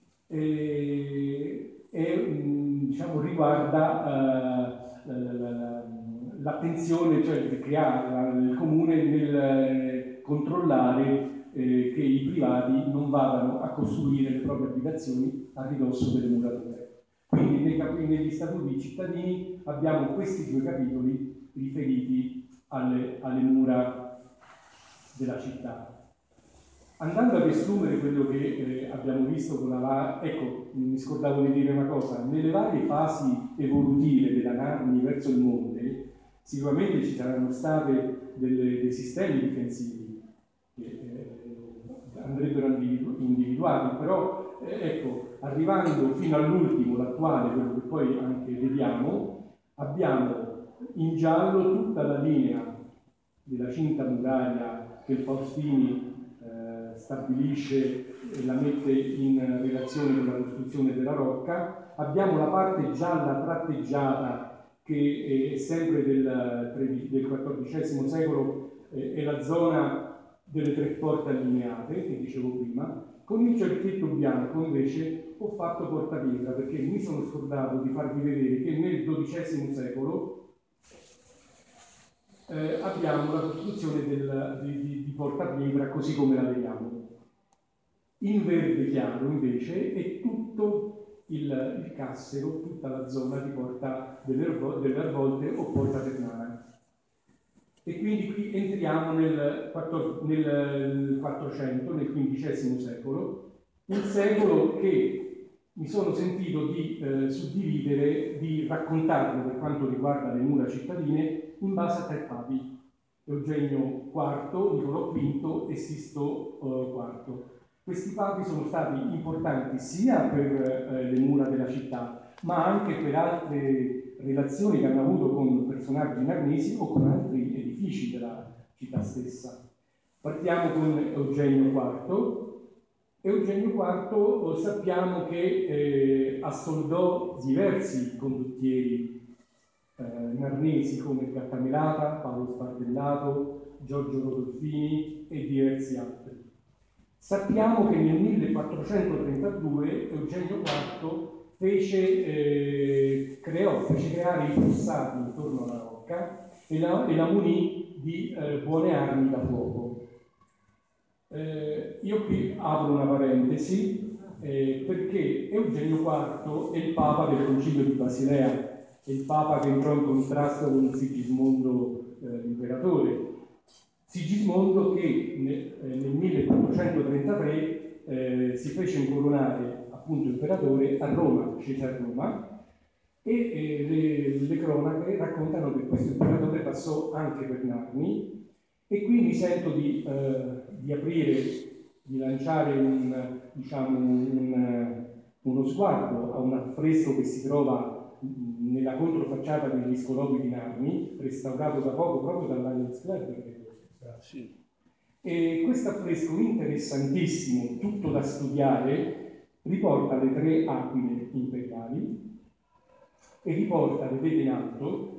riguarda l'attenzione che ha il comune nel controllare che i privati non vadano a costruire le proprie abitazioni a ridosso delle murature. Quindi negli statuti cittadini abbiamo questi due capitoli riferiti alle mura della città. Andando a riassumere quello che abbiamo visto con ecco, mi scordavo di dire una cosa, nelle varie fasi evolutive della Narni verso il monte sicuramente ci saranno state dei sistemi difensivi che andrebbero individuati, però ecco, arrivando fino all'ultimo, l'attuale, quello che poi anche vediamo, abbiamo in giallo tutta la linea della cinta muraria che il Faustini stabilisce e la mette in relazione con la costruzione della rocca. Abbiamo la parte gialla tratteggiata che è sempre del XIV secolo, è la zona delle tre porte allineate che dicevo prima. Con il cerchietto bianco invece ho fatto portapietra perché mi sono scordato di farvi vedere che nel XII secolo abbiamo la costruzione di Porta Pietra così come la vediamo. In verde chiaro invece è tutto il Cassero, tutta la zona di Porta delle Arvolte o Porta Ternana. E quindi qui entriamo nel 400, nel XV secolo, un secolo che mi sono sentito di suddividere, di raccontarlo per quanto riguarda le mura cittadine in base a 3 papi: Eugenio IV, Nicolò V e Sisto IV. Questi papi sono stati importanti sia per le mura della città, ma anche per altre relazioni che hanno avuto con personaggi narnesi o con altri edifici della città stessa. Partiamo con Eugenio IV. Eugenio IV sappiamo che assoldò diversi condottieri narnesi come Gattamelata, Paolo Spartellato, Giorgio Rodolfini e diversi altri. Sappiamo che nel 1432 Eugenio IV fece creare i fossati intorno alla rocca e la munì di buone armi da fuoco. Io qui apro una parentesi perché Eugenio IV è il Papa del Concilio di Basilea, è il Papa che entrò in contrasto con Sigismondo l'imperatore. Sigismondo che nel 1433 si fece incoronare appunto imperatore a Roma, scese a Roma, e le cronache raccontano che questo imperatore passò anche per Narni. E qui mi sento di aprire, di lanciare uno sguardo a un affresco che si trova nella controfacciata degli Scolopi di Narni, restaurato da poco proprio dall'Alliance Club. Sì. E questo affresco interessantissimo, tutto da studiare, riporta le 3 aquile imperiali e riporta, vedete in alto,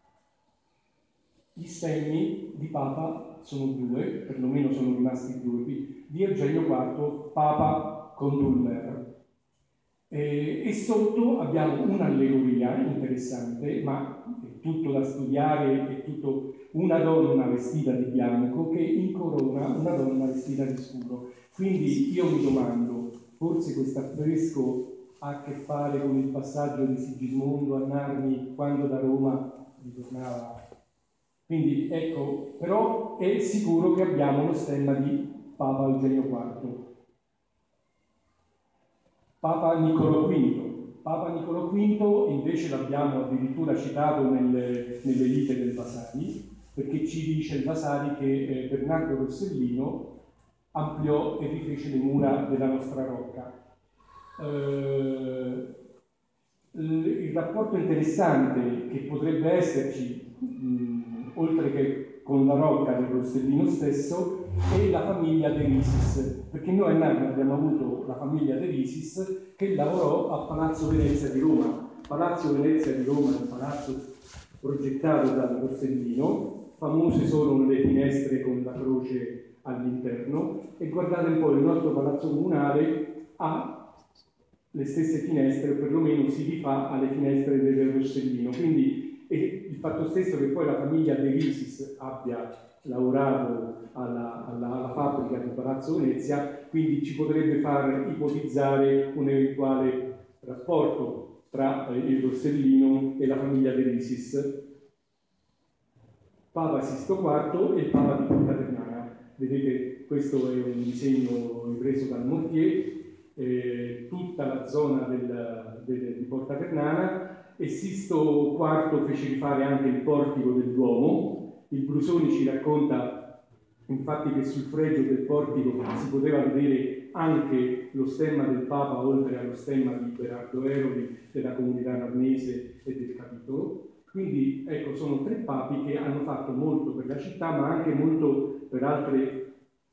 gli stemmi di Papa, sono 2, perlomeno sono rimasti 2 qui, di Eugenio IV, Papa con Dulmer. E sotto abbiamo un'allegoria interessante, ma è tutto da studiare, è tutto una donna vestita di bianco che incorona una donna vestita di scuro. Quindi io mi domando, forse questo affresco ha a che fare con il passaggio di Sigismondo a Narni quando da Roma ritornava. Quindi ecco, però è sicuro che abbiamo lo stemma di Papa Eugenio IV. Papa Nicolò V. Papa Nicolò V invece l'abbiamo addirittura citato nelle vite del Vasari, perché ci dice il Vasari che Bernardo Rossellino ampliò e rifece le mura della nostra rocca. Il rapporto interessante che potrebbe esserci, oltre che con la rocca del Rossellino stesso, è la famiglia De Risis, perché noi a Narni abbiamo avuto la famiglia De Risis che lavorò a Palazzo Venezia di Roma. Palazzo Venezia di Roma è un palazzo progettato dal Rossellino, famose sono le finestre con la croce all'interno, e guardate un po', il nostro palazzo comunale ha le stesse finestre, o perlomeno si rifà alle finestre del Rossellino. Quindi il fatto stesso che poi la famiglia De Risis abbia lavorato alla fabbrica di Palazzo Venezia, quindi ci potrebbe far ipotizzare un eventuale rapporto tra il Rossellino e la famiglia De Risis. Papa Sisto IV e il Papa di Porta Ternana. Vedete, questo è un disegno ripreso dal Mortier, tutta la zona di Porta Ternana, e Sisto IV fece rifare anche il portico del Duomo. Il Brusoni ci racconta infatti che sul fregio del portico si poteva vedere anche lo stemma del Papa, oltre allo stemma di Berardo Eroli, della comunità narnese e del capitolo. Quindi ecco, sono 3 papi che hanno fatto molto per la città, ma anche molto per altre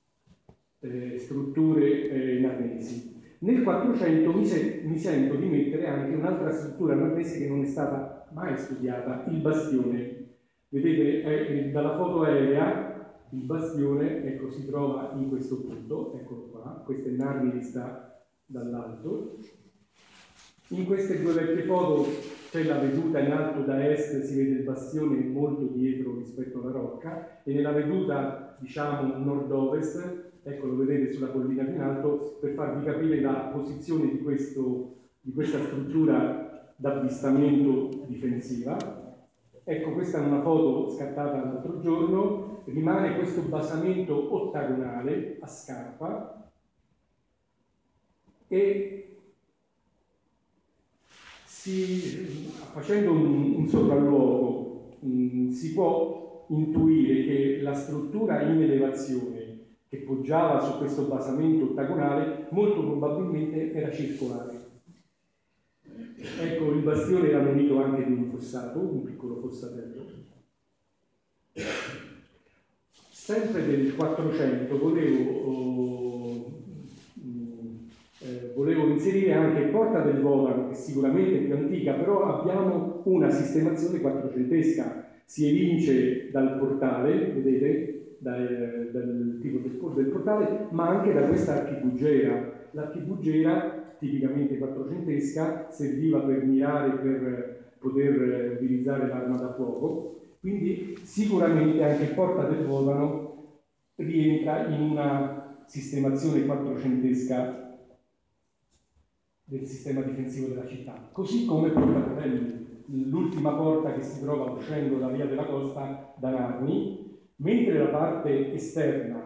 strutture narnesi. Nel 400 mi sento di mettere anche un'altra struttura narnese che non è stata mai studiata, il bastione. Vedete, dalla foto aerea il bastione, ecco, si trova in questo punto, eccolo qua, questo è Narni vista dall'alto. In queste due vecchie foto c'è la veduta in alto da est, si vede il bastione molto dietro rispetto alla rocca, e nella veduta, diciamo, nord-ovest, ecco, lo vedete sulla collina più in alto, per farvi capire la posizione di questa struttura d'avvistamento difensiva. Ecco, questa è una foto scattata l'altro giorno. Rimane questo basamento ottagonale a scarpa e facendo un sopralluogo si può intuire che la struttura in elevazione che poggiava su questo basamento ottagonale molto probabilmente era circolare. Ecco, il bastione era munito anche di un fossato, un piccolo fossatello. Sempre del 400 volevo inserire anche Porta del Votano, che sicuramente è più antica, però abbiamo una sistemazione quattrocentesca. Si evince dal portale, vedete, dal tipo del portale, ma anche da questa archibugiera. L'archibugiera, tipicamente quattrocentesca, serviva per mirare, per poter utilizzare l'arma da fuoco. Quindi sicuramente anche Porta del Votano rientra in una sistemazione quattrocentesca del sistema difensivo della città, così come Porta Polelli, l'ultima porta che si trova uscendo da Via della Costa da Narni, mentre la parte esterna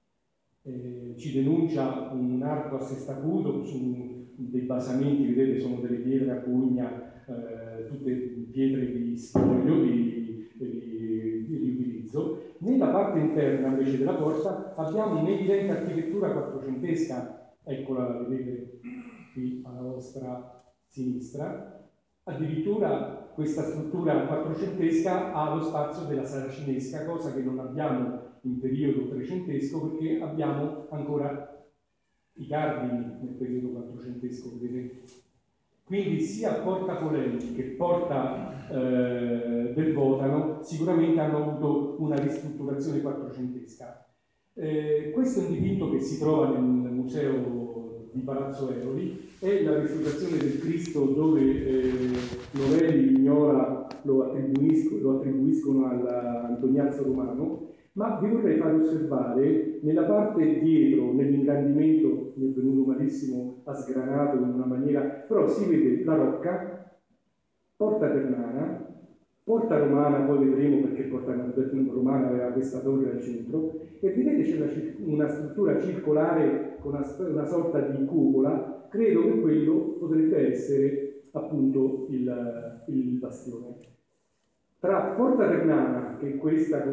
ci denuncia un arco a sestacuto su dei basamenti, vedete, sono delle pietre a pugna, tutte pietre di spoglio, di riutilizzo. Nella parte interna invece della porta abbiamo un'evidente architettura quattrocentesca, eccola, la vedete qui alla vostra sinistra. Addirittura questa struttura quattrocentesca ha lo spazio della saracinesca, cosa che non abbiamo in periodo trecentesco, perché abbiamo ancora i cardini nel periodo quattrocentesco, vedete? Quindi sia Porta Polelli che Porta del Votano sicuramente hanno avuto una ristrutturazione quattrocentesca. Questo è un dipinto che si trova nel museo di Palazzo Eroli, è la ristrutturazione del Cristo dove Novelli e Vignola lo attribuiscono all'Antoniazzo Romano, ma vi vorrei far osservare nella parte dietro, nell'ingrandimento, mi è venuto malissimo, ha sgranato in una maniera, però si vede la rocca, Porta Ternana, Porta Romana, poi vedremo perché Porta Romana aveva questa torre al centro, e vedete c'è una struttura circolare con una sorta di cupola. Credo che quello potrebbe essere appunto il bastione. Tra Porta Ternana, che è questa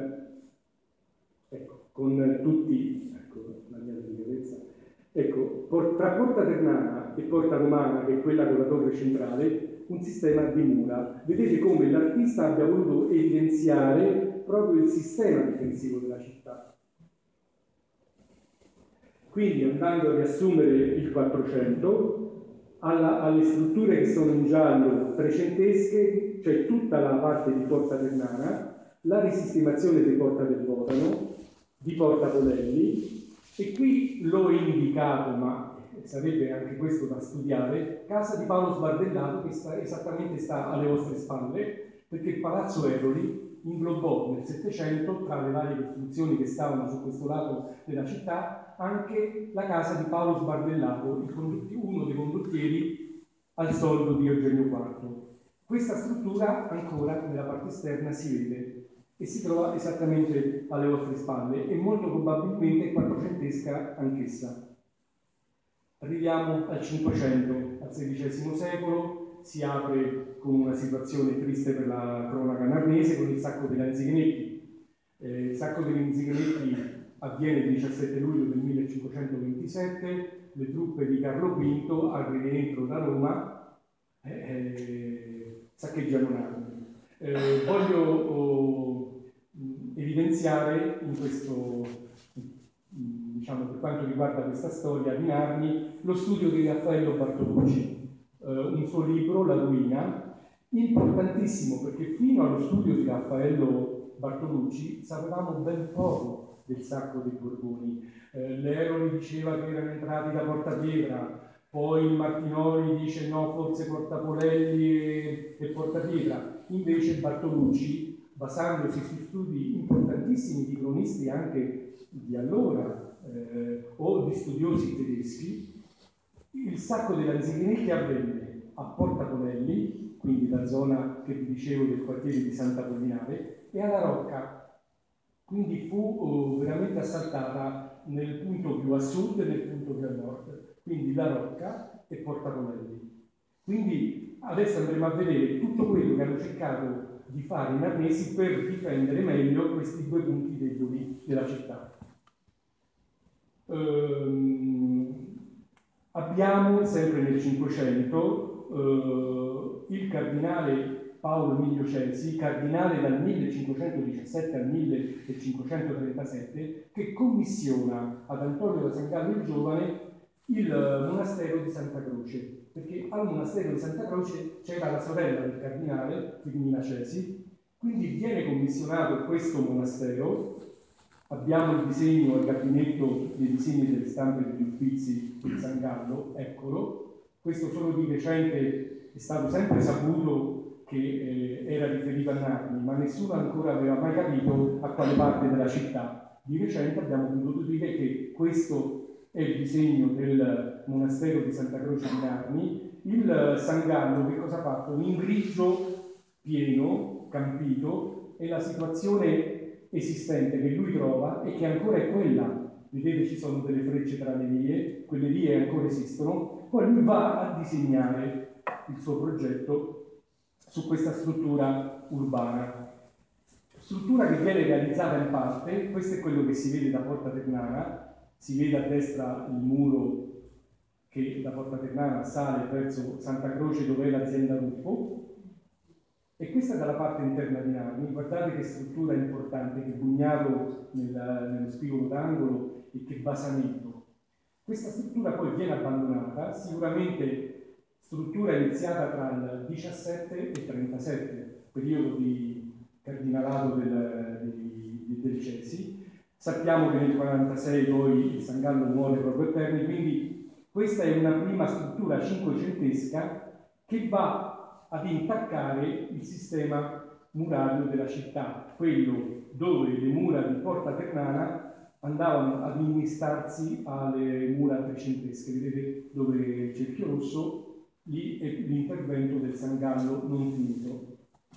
con tutti, ecco la mia delicatezza, ecco, tra Porta Ternana e Porta Romana, che è quella con la torre centrale, un sistema di mura. Vedete come l'artista abbia voluto evidenziare proprio il sistema difensivo della città. Quindi, andando a riassumere il 400, alle strutture che sono in giallo trecentesche, cioè tutta la parte di Porta Ternana, la risistemazione di Porta del Votano, di Porta Polelli, e qui l'ho indicato, ma sarebbe anche questo da studiare, casa di Paolo Sbardellato, che sta alle vostre spalle, perché il Palazzo Eroli inglobò nel Settecento, tra le varie costruzioni che stavano su questo lato della città, anche la casa di Paolo Sbardellato, uno dei condottieri al soldo di Eugenio IV. Questa struttura ancora nella parte esterna si vede e si trova esattamente alle vostre spalle e molto probabilmente quattrocentesca anch'essa. Arriviamo al Cinquecento, al XVI secolo, si apre con una situazione triste per la cronaca narnese con il sacco degli Anzighenetti. Il sacco degli Anzighenetti avviene il 17 luglio del 1527, le truppe di Carlo V al rientro da Roma saccheggiano Narni. Voglio evidenziare in questo, diciamo, per quanto riguarda questa storia di Narni, lo studio di Raffaello Bartolucci, un suo libro, La Ruina, importantissimo perché fino allo studio di Raffaello Bartolucci sapevamo ben poco del sacco dei Borboni. L'Eroli diceva che erano entrati da Porta Pietra, poi il Martinoli dice no, forse Portapolelli e Portapietra. Invece Bartolucci, basandosi su studi importantissimi di cronisti anche di allora o di studiosi tedeschi, il sacco della Anzichenecchia avvenne a Portapolelli, quindi la zona che vi dicevo del quartiere di Sant'Apollinare, e alla Rocca. Quindi fu veramente assaltata nel punto più a sud e nel punto più a nord, quindi La Rocca e Portapolelli. Quindi adesso andremo a vedere tutto quello che hanno cercato di fare i narnesi per difendere meglio questi due punti deboli della città. Abbiamo sempre nel Cinquecento il cardinale Paolo Emilio Celsi, cardinale dal 1517 al 1537, che commissiona ad Antonio da San Gallo il Giovane il monastero di Santa Croce, perché al monastero di Santa Croce c'era la sorella del cardinale, Firmina Celsi, quindi viene commissionato questo monastero. Abbiamo il disegno al gabinetto dei disegni delle stampe degli Uffizi di San Gallo, eccolo. Questo solo di recente è stato sempre saputo che era riferito a Narni, ma nessuno ancora aveva mai capito a quale parte della città. Di recente abbiamo potuto dire che questo è il disegno del monastero di Santa Croce di Narni. Il San Gallo che cosa ha fatto? In grigio pieno, campito, è la situazione esistente che lui trova e che ancora è quella. Vedete, ci sono delle frecce tra le vie, quelle vie ancora esistono. Poi lui va a disegnare il suo progetto su questa struttura urbana, struttura che viene realizzata in parte. Questo è quello che si vede da Porta Ternana, si vede a destra il muro che da Porta Ternana sale verso Santa Croce, dove è l'azienda Ruffo. E questa è dalla parte interna di Narni. Guardate che struttura importante, che bugnato nello spigolo d'angolo e che basamento. Questa struttura poi viene abbandonata, sicuramente struttura iniziata tra il 17 e il 37, periodo di cardinalato del Celsi. Sappiamo che nel 46 poi il San Gallo muore proprio a Terni, quindi questa è una prima struttura cinquecentesca che va ad intaccare il sistema murario della città, quello dove le mura di Porta Ternana andavano ad innestarsi alle mura trecentesche. Vedete dove il cerchio rosso, lì è l'intervento del San Gallo non finito.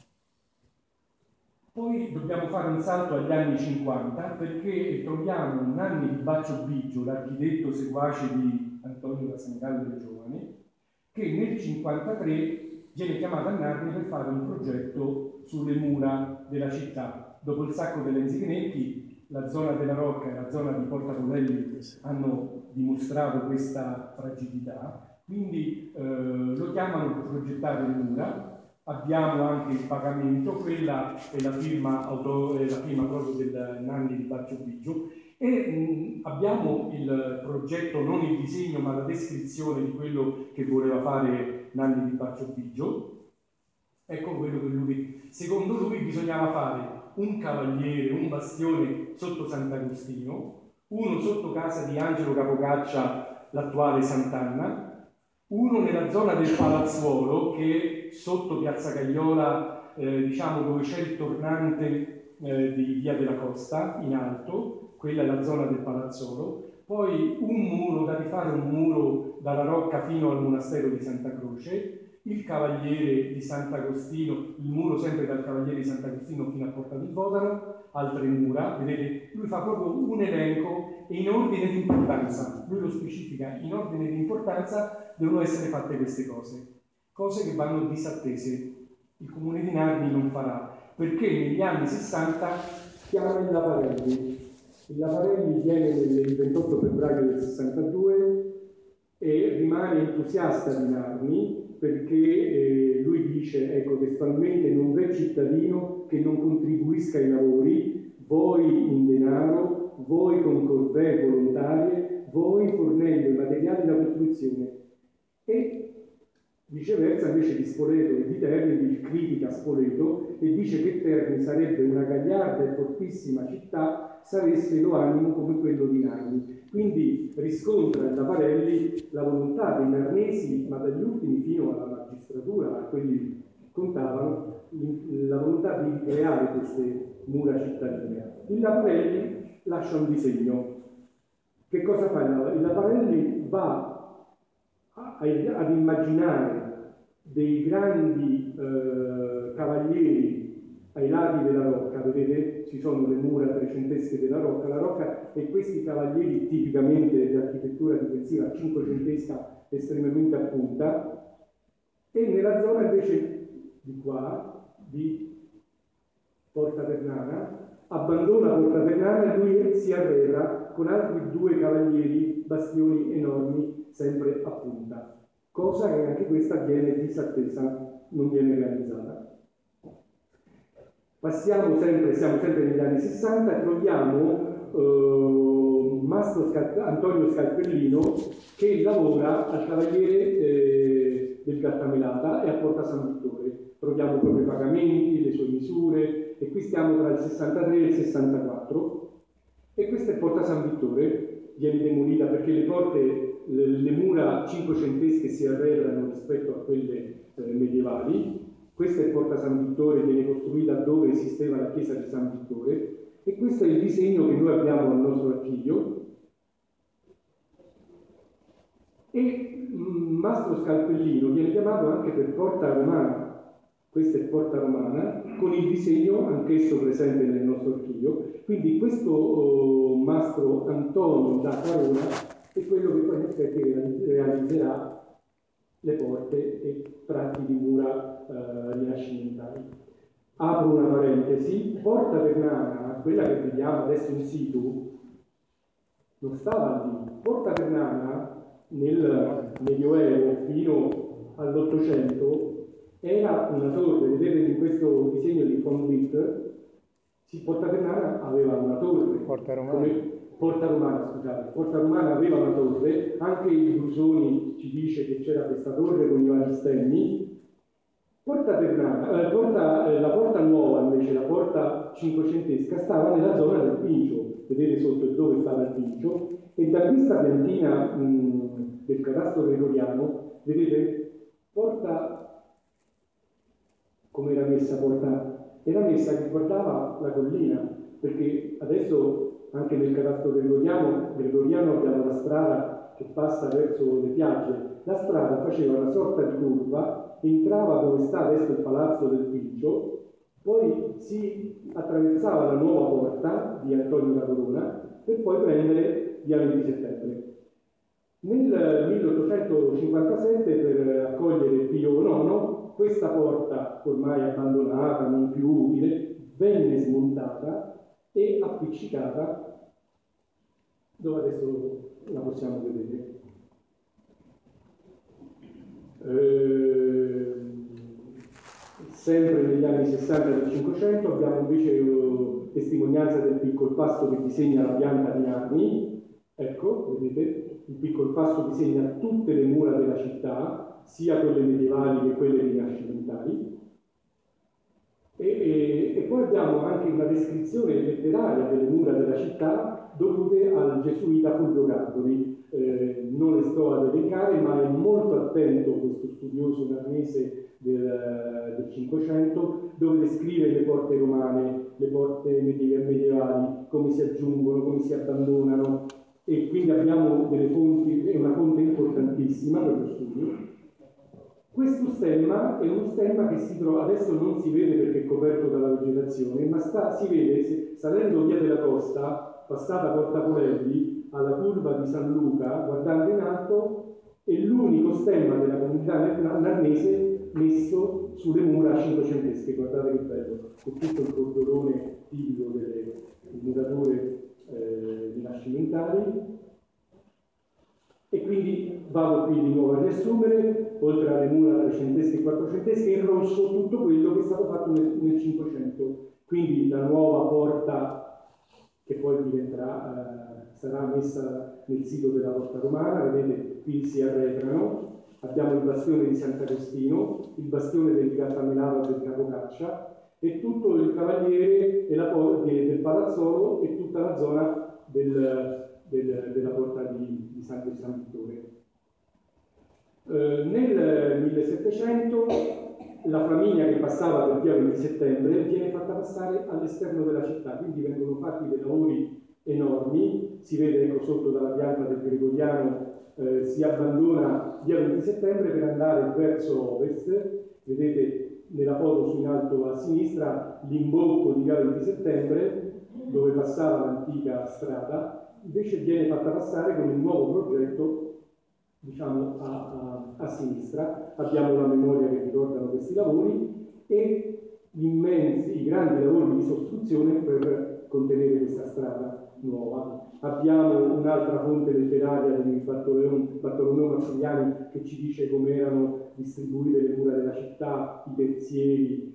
Poi dobbiamo fare un salto agli anni 50 perché troviamo Nanni di Baccio Biggio, l'architetto seguace di Antonio da San Gallo il Giovane, che nel 53 viene chiamato a Narni per fare un progetto sulle mura della città. Dopo il sacco delle Anzichenecchi, la zona della Rocca e la zona di Portapolelli hanno dimostrato questa fragilità, quindi lo chiamano per progettare le mura. Abbiamo anche il pagamento, quella è la firma proprio del Nanni di Baccio Biggio, e abbiamo il progetto, non il disegno ma la descrizione di quello che voleva fare Nanni di Baccio Biggio. Ecco quello che lui, secondo lui bisognava fare un cavaliere, un bastione sotto Sant'Agostino, uno sotto casa di Angelo Capocaccia, l'attuale Sant'Anna, uno nella zona del Palazzuolo, che sotto Piazza Cagliola, diciamo dove c'è il tornante di Via della Costa, in alto, quella è la zona del Palazzolo. Poi un muro, da rifare un muro dalla Rocca fino al monastero di Santa Croce, il Cavaliere di Sant'Agostino, il muro sempre dal Cavaliere di Sant'Agostino fino a Porta del Vodano, altre mura. Vedete, lui fa proprio un elenco e in ordine di importanza, lui lo specifica, in ordine di importanza devono essere fatte queste cose che vanno disattese. Il Comune di Narni non farà, perché negli anni 60 chiama il Lavarelli. Il Lavarelli viene il 28 febbraio del 62 e rimane entusiasta di Narni, perché lui dice, ecco, testualmente: non v'è cittadino che non contribuisca ai lavori, voi in denaro, voi con corvée volontarie, voi fornendo i materiali da costruzione. E Viceversa, invece di Spoleto e di Terni, critica Spoleto e dice che Terni sarebbe una gagliarda e fortissima città se avesse lo animo come quello di Narni. Quindi riscontra in Taparelli la volontà dei narnesi, ma dagli ultimi fino alla magistratura, a quelli che contavano, la volontà di creare queste mura cittadine. Il Laparelli lascia un disegno. Che cosa fa il Laparelli? Va ad immaginare dei grandi cavalieri ai lati della rocca, vedete? Ci sono le mura trecentesche della rocca, la rocca e questi cavalieri tipicamente di architettura difensiva cinquecentesca estremamente a punta, e nella zona invece di qua, di Porta Ternana, abbandona Porta Ternana e lui si arretra con altri 2 cavalieri, bastioni enormi, sempre a punta. Cosa che anche questa viene disattesa, non viene realizzata. Siamo sempre negli anni 60 e troviamo Antonio Scalpellino che lavora al Cavaliere del Gattamelata e a Porta San Vittore. Troviamo proprio i pagamenti, le sue misure, e qui stiamo tra il 63 e il 64. E questa è Porta San Vittore, viene demolita perché le porte, le mura cinquecentesche si arretrano rispetto a quelle medievali. Questa è Porta San Vittore, viene costruita dove esisteva la chiesa di San Vittore, e questo è il disegno che noi abbiamo nel nostro archivio. E Mastro Scalpellino viene chiamato anche per Porta Romana. Questa è Porta Romana, con il disegno anch'esso presente nel nostro archivio. Quindi questo Mastro Antonio da Carona è quello che poi in effetti realizzerà le porte e tratti di mura rinascimentali. Apro una parentesi: Porta Ternana, quella che vediamo adesso in situ, non stava lì. Porta Ternana nel Medioevo fino all'800 era una torre. Vedete in questo disegno di von Witt, Porta Ternana aveva una torre. Porta Romana. Porta Romana, scusate. Porta Romana aveva una torre, anche il Brusoni ci dice che c'era questa torre con i vari stemmi. Porta Ternana, la porta nuova invece, la porta cinquecentesca, stava nella zona del Pincio. Vedete sotto dove stava il Pincio, e da questa piantina del cadastro gregoriano, vedete, porta, come era messa porta? Era messa che guardava la collina, perché adesso anche nel cadastro gregoriano abbiamo la strada che passa verso le piagge. La strada faceva una sorta di curva, entrava dove sta adesso il palazzo del Pincio, poi si attraversava la nuova porta di Antonio da Corona per poi prendere via 20 settembre. Nel 1857, per accogliere Pio IX, questa porta, ormai abbandonata, non più utile, venne smontata e appiccicata dove adesso la possiamo vedere. Sempre negli anni 60 del 500 abbiamo invece testimonianza del piccol pasto che disegna la pianta di Narni. Ecco, vedete, il piccol pasto disegna tutte le mura della città, sia quelle medievali che quelle rinascimentali. E poi abbiamo anche una descrizione letteraria delle mura della città dovute al gesuita Fulvio Gardoli. Non le sto ad elencare, ma è molto attento questo studioso narnese del Cinquecento, dove descrive le porte romane, le porte medievali, come si aggiungono, come si abbandonano, e quindi abbiamo delle fonti, è una fonte importantissima per lo studio. Questo stemma è uno stemma che si trova, adesso non si vede perché è coperto dalla vegetazione, ma si vede salendo via della Costa, passata Porta Polelli, alla curva di San Luca, guardando in alto, è l'unico stemma della comunità narnese messo sulle mura cinquecentesche. Guardate che bello, con tutto il cordolone tipico delle murature rinascimentali. E quindi vado qui di nuovo a riassumere: oltre alle mura trecentesche e quattrocentesche, in rosso tutto quello che è stato fatto nel Cinquecento. Quindi la nuova porta che poi sarà messa nel sito della Porta Romana, vedete qui si arretrano, abbiamo il bastione di Sant'Agostino, il bastione del Gattamelava del Capocaccia e tutto il Cavaliere e del Palazzolo e tutta la zona della porta di San Vittore. Nel 1700 la Flaminia che passava per via 20 settembre viene fatta passare all'esterno della città, quindi vengono fatti dei lavori enormi, si vede ecco, sotto dalla pianta del Gregoriano, si abbandona via 20 settembre per andare verso ovest, vedete nella foto su in alto a sinistra l'imbocco di via 20 settembre dove passava l'antica strada, invece viene fatta passare con un nuovo progetto diciamo a sinistra. Abbiamo la memoria che ricordano questi lavori e i grandi lavori di costruzione per contenere questa strada nuova. Abbiamo un'altra fonte letteraria di Bartolomeo Marsiliani che ci dice come erano distribuite le mura della città, i terzieri,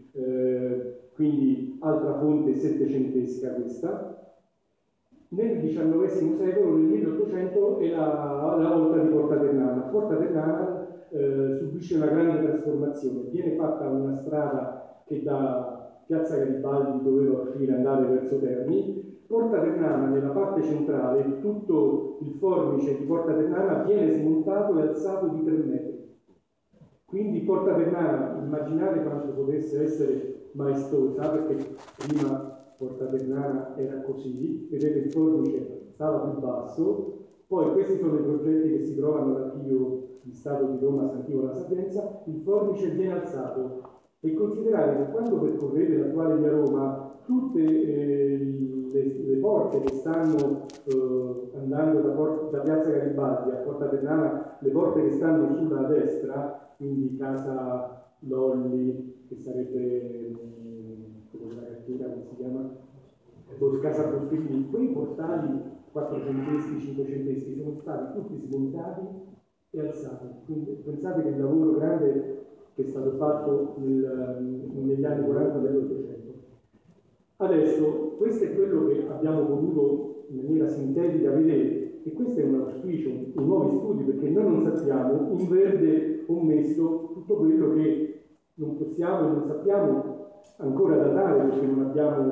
quindi altra fonte settecentesca questa. Nel XIX secolo, nel 1800, è la volta di Porta Ternana. Porta Ternana subisce una grande trasformazione. Viene fatta una strada che da Piazza Garibaldi doveva uscire e andare verso Terni. Porta Ternana, nella parte centrale, tutto il fornice di Porta Ternana viene smontato e alzato di 3 metri. Quindi Porta Ternana, immaginate quanto potesse essere maestosa, perché prima Porta Ternana era così, vedete il fornice stava più basso, poi questi sono i progetti che si trovano all'Archivio di Stato di Roma Sant'Ivo La Sapienza, il fornice viene alzato e considerate che quando percorrete l'attuale via Roma tutte le porte che stanno andando da Piazza Garibaldi a Porta Ternana, le porte che stanno sulla destra, quindi Casa Lolli, che sarebbe la cattura, come si chiama? Casa Boscherini, quei portali 400eschi, 500eschi sono stati tutti smontati e alzati. Quindi pensate che il lavoro grande che è stato fatto negli anni 40 dell'Ottocento. Adesso, questo è quello che abbiamo potuto in maniera sintetica vedere, e questo è un auspicio, i nuovi studi, perché noi non sappiamo, in verde ho messo tutto quello che non possiamo e non sappiamo ancora datare, perché non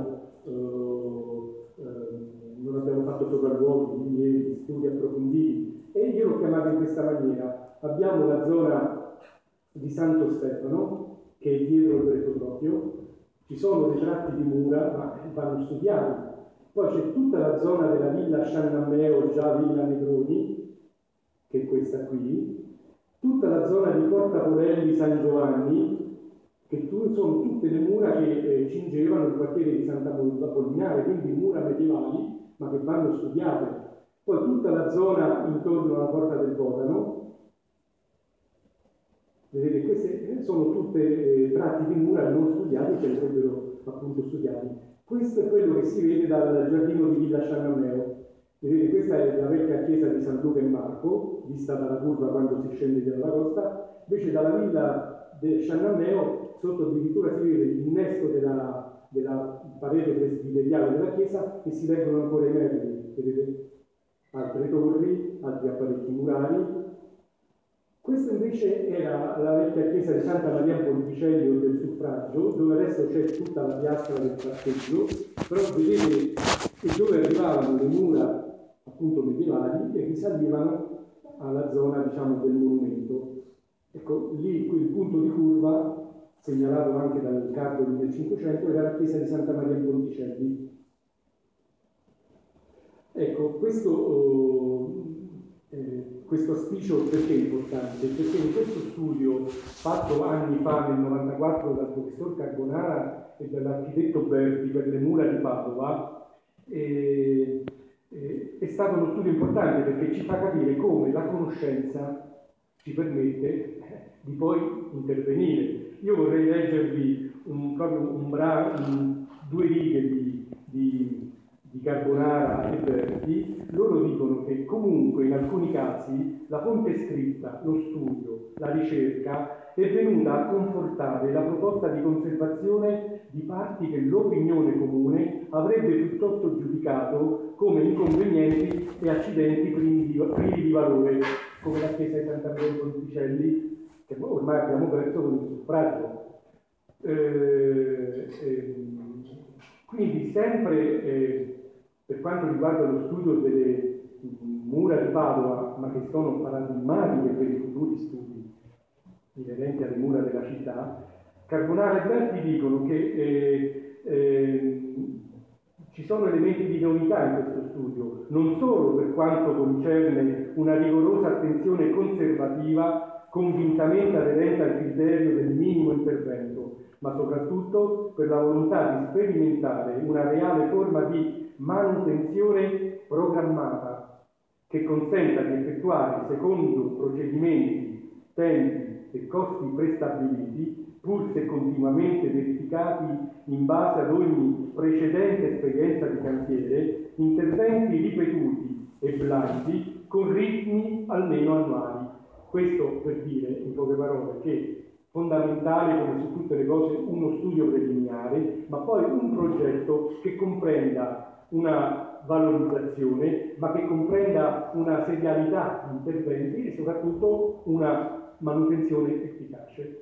abbiamo fatto sopralluoghi, rilievi, studi approfonditi, e io l'ho chiamato in questa maniera. Abbiamo la zona di Santo Stefano, che è dietro il Bretotropio, ci sono dei tratti di mura, ma vanno studiati. Poi c'è tutta la zona della Villa Sciannammeo, già Villa Negroni, che è questa qui, tutta la zona di Porta Porelli San Giovanni, che sono tutte le mura che cingevano il quartiere di Santa Apollinare, quindi mura medievali, ma che vanno studiate. Poi tutta la zona intorno alla Porta del Bodano, vedete, queste sono tutte tratti di mura non studiati, che andrebbero appunto studiati. Questo è quello che si vede dal giardino di Villa Sciannammeo. Vedete, questa è la vecchia chiesa di San Luca e Marco, vista dalla curva quando si scende via dalla costa. Invece dalla villa del Sciannammeo, sotto addirittura si vede l'innesto della parete presbiteriale della chiesa e si leggono ancora i merli. Vedete? Altre torri, altri apparecchi murali. Questa invece era la vecchia chiesa di Santa Maria Ponticelli o del Suffragio, dove adesso c'è tutta la piastra del passeggio, però vedete che dove arrivavano le mura appunto medievali e risalivano alla zona, diciamo, del monumento. Ecco, lì quel punto di curva, segnalato anche dal Cardo 1500, era la chiesa di Santa Maria Ponticelli. Ecco, questo auspicio perché è importante? Perché in questo studio fatto anni fa, nel 94, dal professor Carbonara e dall'architetto Berti per le mura di Padova, è stato uno studio importante perché ci fa capire come la conoscenza ci permette di poi intervenire. Io vorrei leggervi due righe di Carbonara e Berti. Loro dicono che comunque in alcuni casi la fonte scritta, lo studio, la ricerca è venuta a confortare la proposta di conservazione di parti che l'opinione comune avrebbe piuttosto giudicato come inconvenienti e accidenti privi di valore. come la chiesa di Sant'Andrea in Ponticelli, che noi ormai abbiamo perso con il suffragio. Quindi sempre per quanto riguarda lo studio delle mura di Padova, ma che sono paradigmatiche per i futuri studi inerenti alle mura della città, Carbonara e Berti dicono che ci sono elementi di novità in questo studio, non solo per quanto concerne una rigorosa attenzione conservativa, convintamente aderente al criterio del minimo intervento, ma soprattutto per la volontà di sperimentare una reale forma di manutenzione programmata che consenta di effettuare secondo procedimenti, tempi e costi prestabiliti, pur se continuamente verificati in base ad ogni precedente esperienza di cantiere, interventi ripetuti e blandi con ritmi almeno annuali. Questo per dire, in poche parole, che fondamentale, come su tutte le cose, uno studio preliminare, ma poi un progetto che comprenda una valorizzazione, ma che comprenda una serialità di interventi e soprattutto una manutenzione efficace.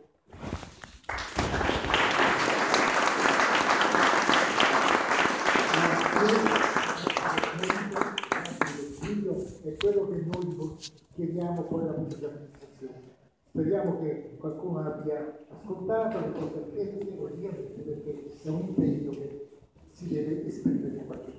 È quello che noi chiediamo poi alla pubblica amministrazione. Speriamo che qualcuno abbia ascoltato le cose chieste, perché è un impegno che si deve esprimere in qualche modo.